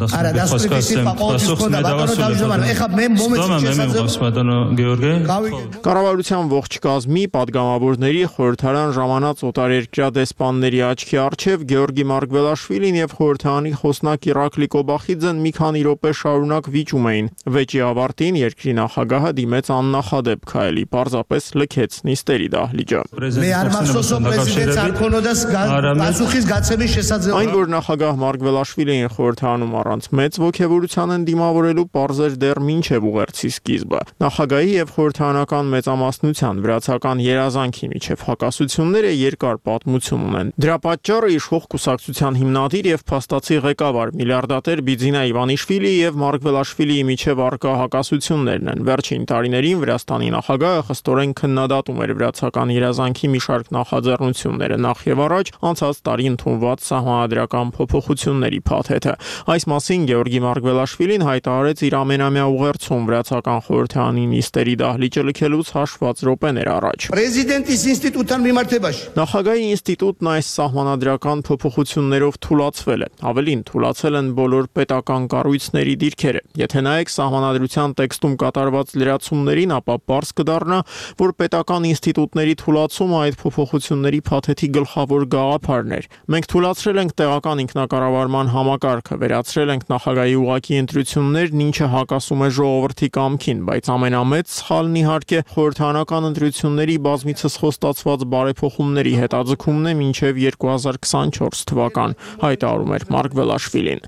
Կառավարության ողջ կազմի падգամավորների խորհրդարան ժամանած օտարերկրյա դեսպանների աչքի առջև Գեորգի Մարգվելաշվիլին եւ խորհրդարանի խոսնակ Իրակլի Կոբախիձեն մի քանի րոպե շարունակ վիճում էին։ Վեճի ավարտին երկրի նախագահը դիմեց աննախադեպ քայլի, պարզապես լքեց նիստերի դահլիճը։ Այն, որ նախագահ Մարգվելաշվիլին խորհրդարանում առանց մեծ ոգևորության են դիմավորելու, պարզ էր դեռ մինչև ուղերձի սկիզբը։ Նախագահի եւ խորհրդարանական մեծամասնության վրացական երազանքի միջև հակասությունները երկար պատմություն ունեն։ Դրա պատճառը իշխող կուսակցության հիմնադիր եւ փաստացի ղեկավար միլիարդատեր Բիձինա Իվանիշվիլի եւ Մարգվելաշվիլիի միջև առկա հակասություններն են։ Վերջին տարիներին Վրաստանի նախագահը խստորեն քննադատում էր վրացական երազանքի մի շարք նախաձեռնությունները, նախ եւ առաջ անցած տարի ընդունված սահմանադրական փոփոխությունների փաթեթը։ Այս մասին Գեորգի Մարգվելաշվիլին հայտարարեց իր ամենամյա ուղերձում վրացական խորհրդարանի նիստերի դահլիճը լքելուց հաշված րոպեներ առաջ։ Նախագահի ինստիտուտն այս սահմանադրական փոփոխություններով թուլացվել է։ Ավելին, թուլացել են բոլոր պետական կառույցների դիրքերը։ Եթե նայեք սահմանադրության տեքստում կատարված լրացումներին, ապա պարզ կդառնա, որ պետական ինստիտուտների թուլացումը այդ փոփոխությունների փաթեթի գլխավոր գաղափարն էր։ Մենք թուլացրել ենք տեղական ինքնակառավարման համակարգը, վերացրել ենք նախագահի ուղղակի ընտրություններն, ինչը հակասում է ժողովրդի կամքին, բայց ամենամեծ սխալն իհարկե խորհրդարանական ընտրությունների բազմիցս խոստացված բարեփոխումների հետաձգումն է մինչև երկու հազար քսանչորս թվական, հայտարարում էր Մարգվելաշվիլին։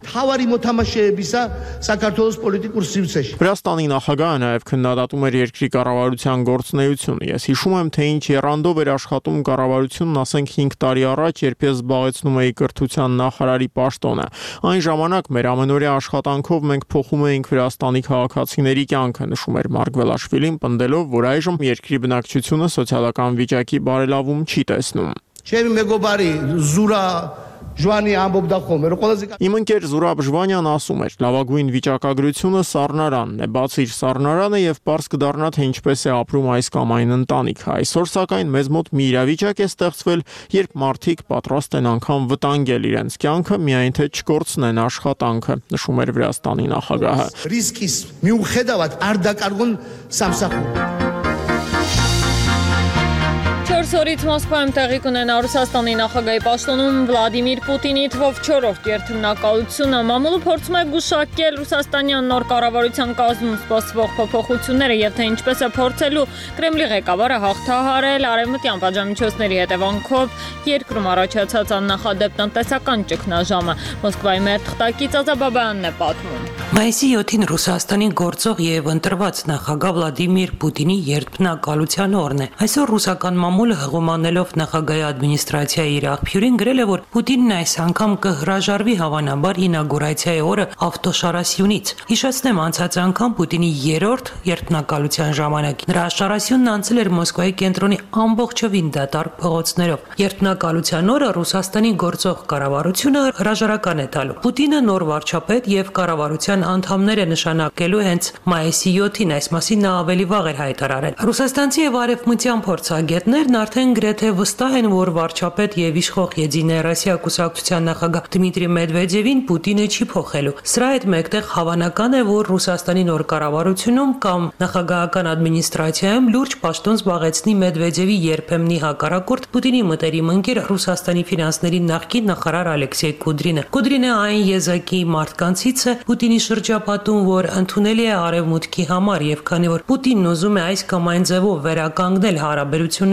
Վրաստանի նախագահը նաև քննադատում էր երկրի կառավարության գործունեությունը։ Ես հիշում եմ, թե ինչ եռանդով էր աշխատում կառավարությունն, ասենք հինգ տարի առաջ, երբ ես զբաղեցնում էի կրթության նախարարի պաշտոնը։ Այն ժամանակ մեր ամենօրյա աշխատանքով մենք փոխում էինք Վրաստանի քաղաքացիների կյանքը, նշում էր Մարգվելաշվիլին, պնդելով, որ այժմ երկրի բնակչությունը սոցիալական վիճակի բարելավում չի տեսնում։ Իմ ընկեր Զուրաբ Ժվանյան ասում էր. լավագույն վիճակագրությունը սառնարանն է, բաց իր սառնարանը եւ պարզ կդառնա, թե ինչպես է ապրում այս կամ այն ընտանիքը։ Այսօր սակայն մեզ մոտ մի իրավիճակ է ստեղծվել, երբ մարդիկ պատրաստ են անգամ վտանգել իրենց կյանքը, միայն թե չկորցնեն աշխատանքը, նշում էր Վրաստանի նախագահը։ Ռիսկից միուხედավատ արդակարգուն սամսախում չորս օրից Մոսկվայում տեղի կունենա Ռուսաստանի նախագահի պաշտոնում Վլադիմիր Պուտինի թվով չորրորդ երթմնակալությունը։ Մամուլը փորձում է գուշակել ռուսաստանյան նոր կառավարության կազմում սպասվող փոփոխությունները եւ թե ինչպես է փորձելու Կրեմլի ղեկավարը հաղթահարել արևմտյան պատժամիջոցների հետևանքով երկրում առաջացած աննախադեպ տնտեսական ճգնաժամը։ Մոսկվայի մեր թղթակից Ազաբաբայանն է պատմում։ Մայիսի յոթին Ռուսաստանի գործող եւ ընտրված նախագահ Վլադիմիր Պուտինի երթմնակալության օրն է։ Այսօր ռուսական մամուլը հղումանելով նախագահի ադմինիստրացիայի իր աղբյուրին գրել է, որ Պուտինն այս անգամ կհրաժարվի հավանաբար ինագուրացիայի օրը ավտոշարասյունից։ Հիշեցնեմ, անցած անգամ Պուտինի երրորդ երթմնակալության ժամանակ նրա շարասյունն անցել էր Մոսկվայի կենտրոնի ամբողջովին դատարկ փողոցներով։ Երթմնակալության օրը Ռուսաստանի գործող կառավարությունը հրաժարական է տալու։ Պուտինը նոր վարչապետ եւ կառավարության անդամներ է նշանակելու հենց մայիսի յոթին, այս մասին նա ավելի վաղ էր հայտարարել։ Ռուսաստանցի եւ արևմտյան փորձագետներն արդեն գրեթե վստահ են, որ վարչապետ եւ իշխող Եդինայա Ռոսիա կուսակցության նախագահ Դմիտրի Մեդվեդևին Պուտինը չի փոխելու։ Սրա հետ մեկտեղ հավանական է, որ Ռուսաստանի նոր կառավարությունում կամ նախագահական ադմինիստրացիայում լուրջ պաշտոն զբաղեցնի Մեդվեդևի երբեմնի հակառակորդ Պուտինի մտերիմ ընկեր Ռուսաստանի ֆինանսների նախկին նախարար Ալեքսեյ Կուդրինը։ Կուդրինը այն եզակի մարդկանցից է Պուտինի շրջապատում, որ ընդունելի է արևմուտքի համար, եւ քանի որ Պուտինն ուզում է այս կամ այն ձևով վերականգնել հարաբերությունները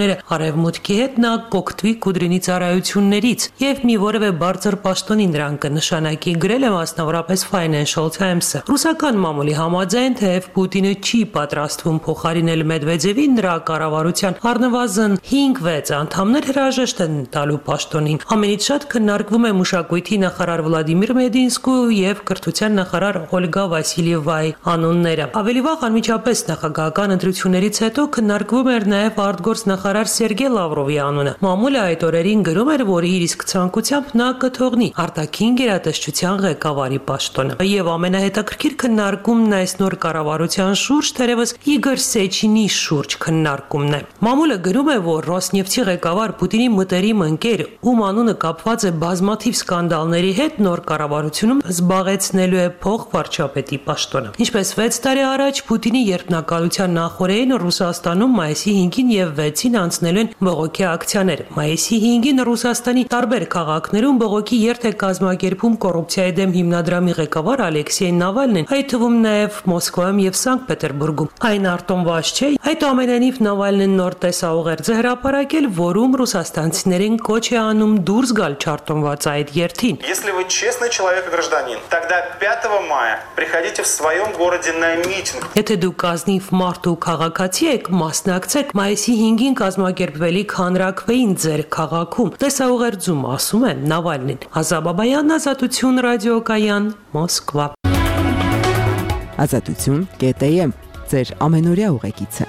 արևմուտքի հետ նա կօգտվի Կուդրինի ծառայություններից եւ մի որևէ բարձր պաշտոնի նրան կնշանակի, գրել է մասնավորապես Financial Times-ը։ Ռուսական մամուլի համաձայն, թեև Պուտինը չի պատրաստվում փոխարինել Մեդվեդևին, նրա կառավարության առնվազն հինգ-վեց անդամներ հրաժեշտ են տալու պաշտոնին։ Ամենից շատ քննարկվում է մշակույթի նախարար Վլադիմիր Մեդինսկու եւ կրթության նախարար Օլգա Վասիլիևայի անունները։ Ավելի վաղ անմիջապես նախագահական ընտրություններից հետո քննարկվում էր նաեւ արտգործ նախարար Սերգեյ Լավրովի անունը։ Մամուլը այդ օրերին գրում էր, որ իր իսկ ցանկությամբ նա կթողնի արտաքին գերատեսչության ղեկավարի պաշտոնը։ Եվ ամենահետաքրքիր քննարկումն այս նոր կառավարության շուրջ թերևս Իգոր Սեչինի շուրջ քննարկումն է։ Մամուլը գրում է, որ Ռոսնեֆտի ղեկավար Պուտինի մտերիմ ընկեր, ում անունը կապված է բազմաթիվ սկանդալների հետ, նոր կառավարությունում զբաղեցնելու է փոխվարչապետի պաշտոնը։ Ինչպես վեց տարի առաջ Պուտինի երբնակալության նախօրեին Ռուսաստանում մայիսի հինգին եւ վեցին անցնելու են բողոքի ակցիաներ։ Մայիսի հինգին Ռուսաստանի տարբեր քաղաքներում բողոքի երթ է կազմակերպում կոռուպցիայի դեմ հիմնադրամի ղեկավար Ալեքսեյ Նավալնին, այդ թվում նաեւ Մոսկվայում եւ Սանկտ Պետերբուրգում։ Այն արտոնված չէ, այդուամենայնիվ Նավալնին նոր տեսաուղերձ է հրապարակել, որում ռուսաստանցիներին կոչ է անում դուրս գալ չարտոնված այդ երթին։ Если вы честный человек и гражданин, тогда пятого мая приходите в своем городе на митинг. Եթե դուք կազմիվ մարդ ու քաղաքացի եք, մասնակցեք մայիսի հինգին կազմակերպվելիք հանրաքվեին ձեր քաղաքում։ Տեսաուղերձում ասում է Նավալնին։ Ազատ Բաբայան, Ազատություն ռադիոկայան, Մոսկվա։ Ազատություն կետ եմ, ձեր ամենօրյա ուղեկիցը։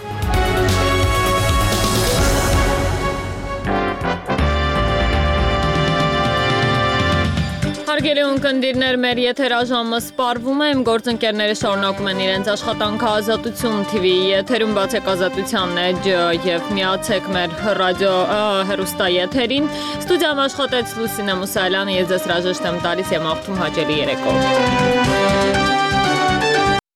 Հարգելի ունկնդիրներ, մեր եթերաժամը սպառվում է, իմ գործընկերները շարունակում են իրենց աշխատանքը Ազատություն թիվիի եթերում, բացեք Ազատության էջը եւ միացեք մեր ռադիո հեռուստաեթերին։ Ստուդիայում աշխատեց Լուսինե Մուսայելյանը, ես ձեզ հրաժեշտ եմ տալիս եւ մաղթում հաճելի երեկո։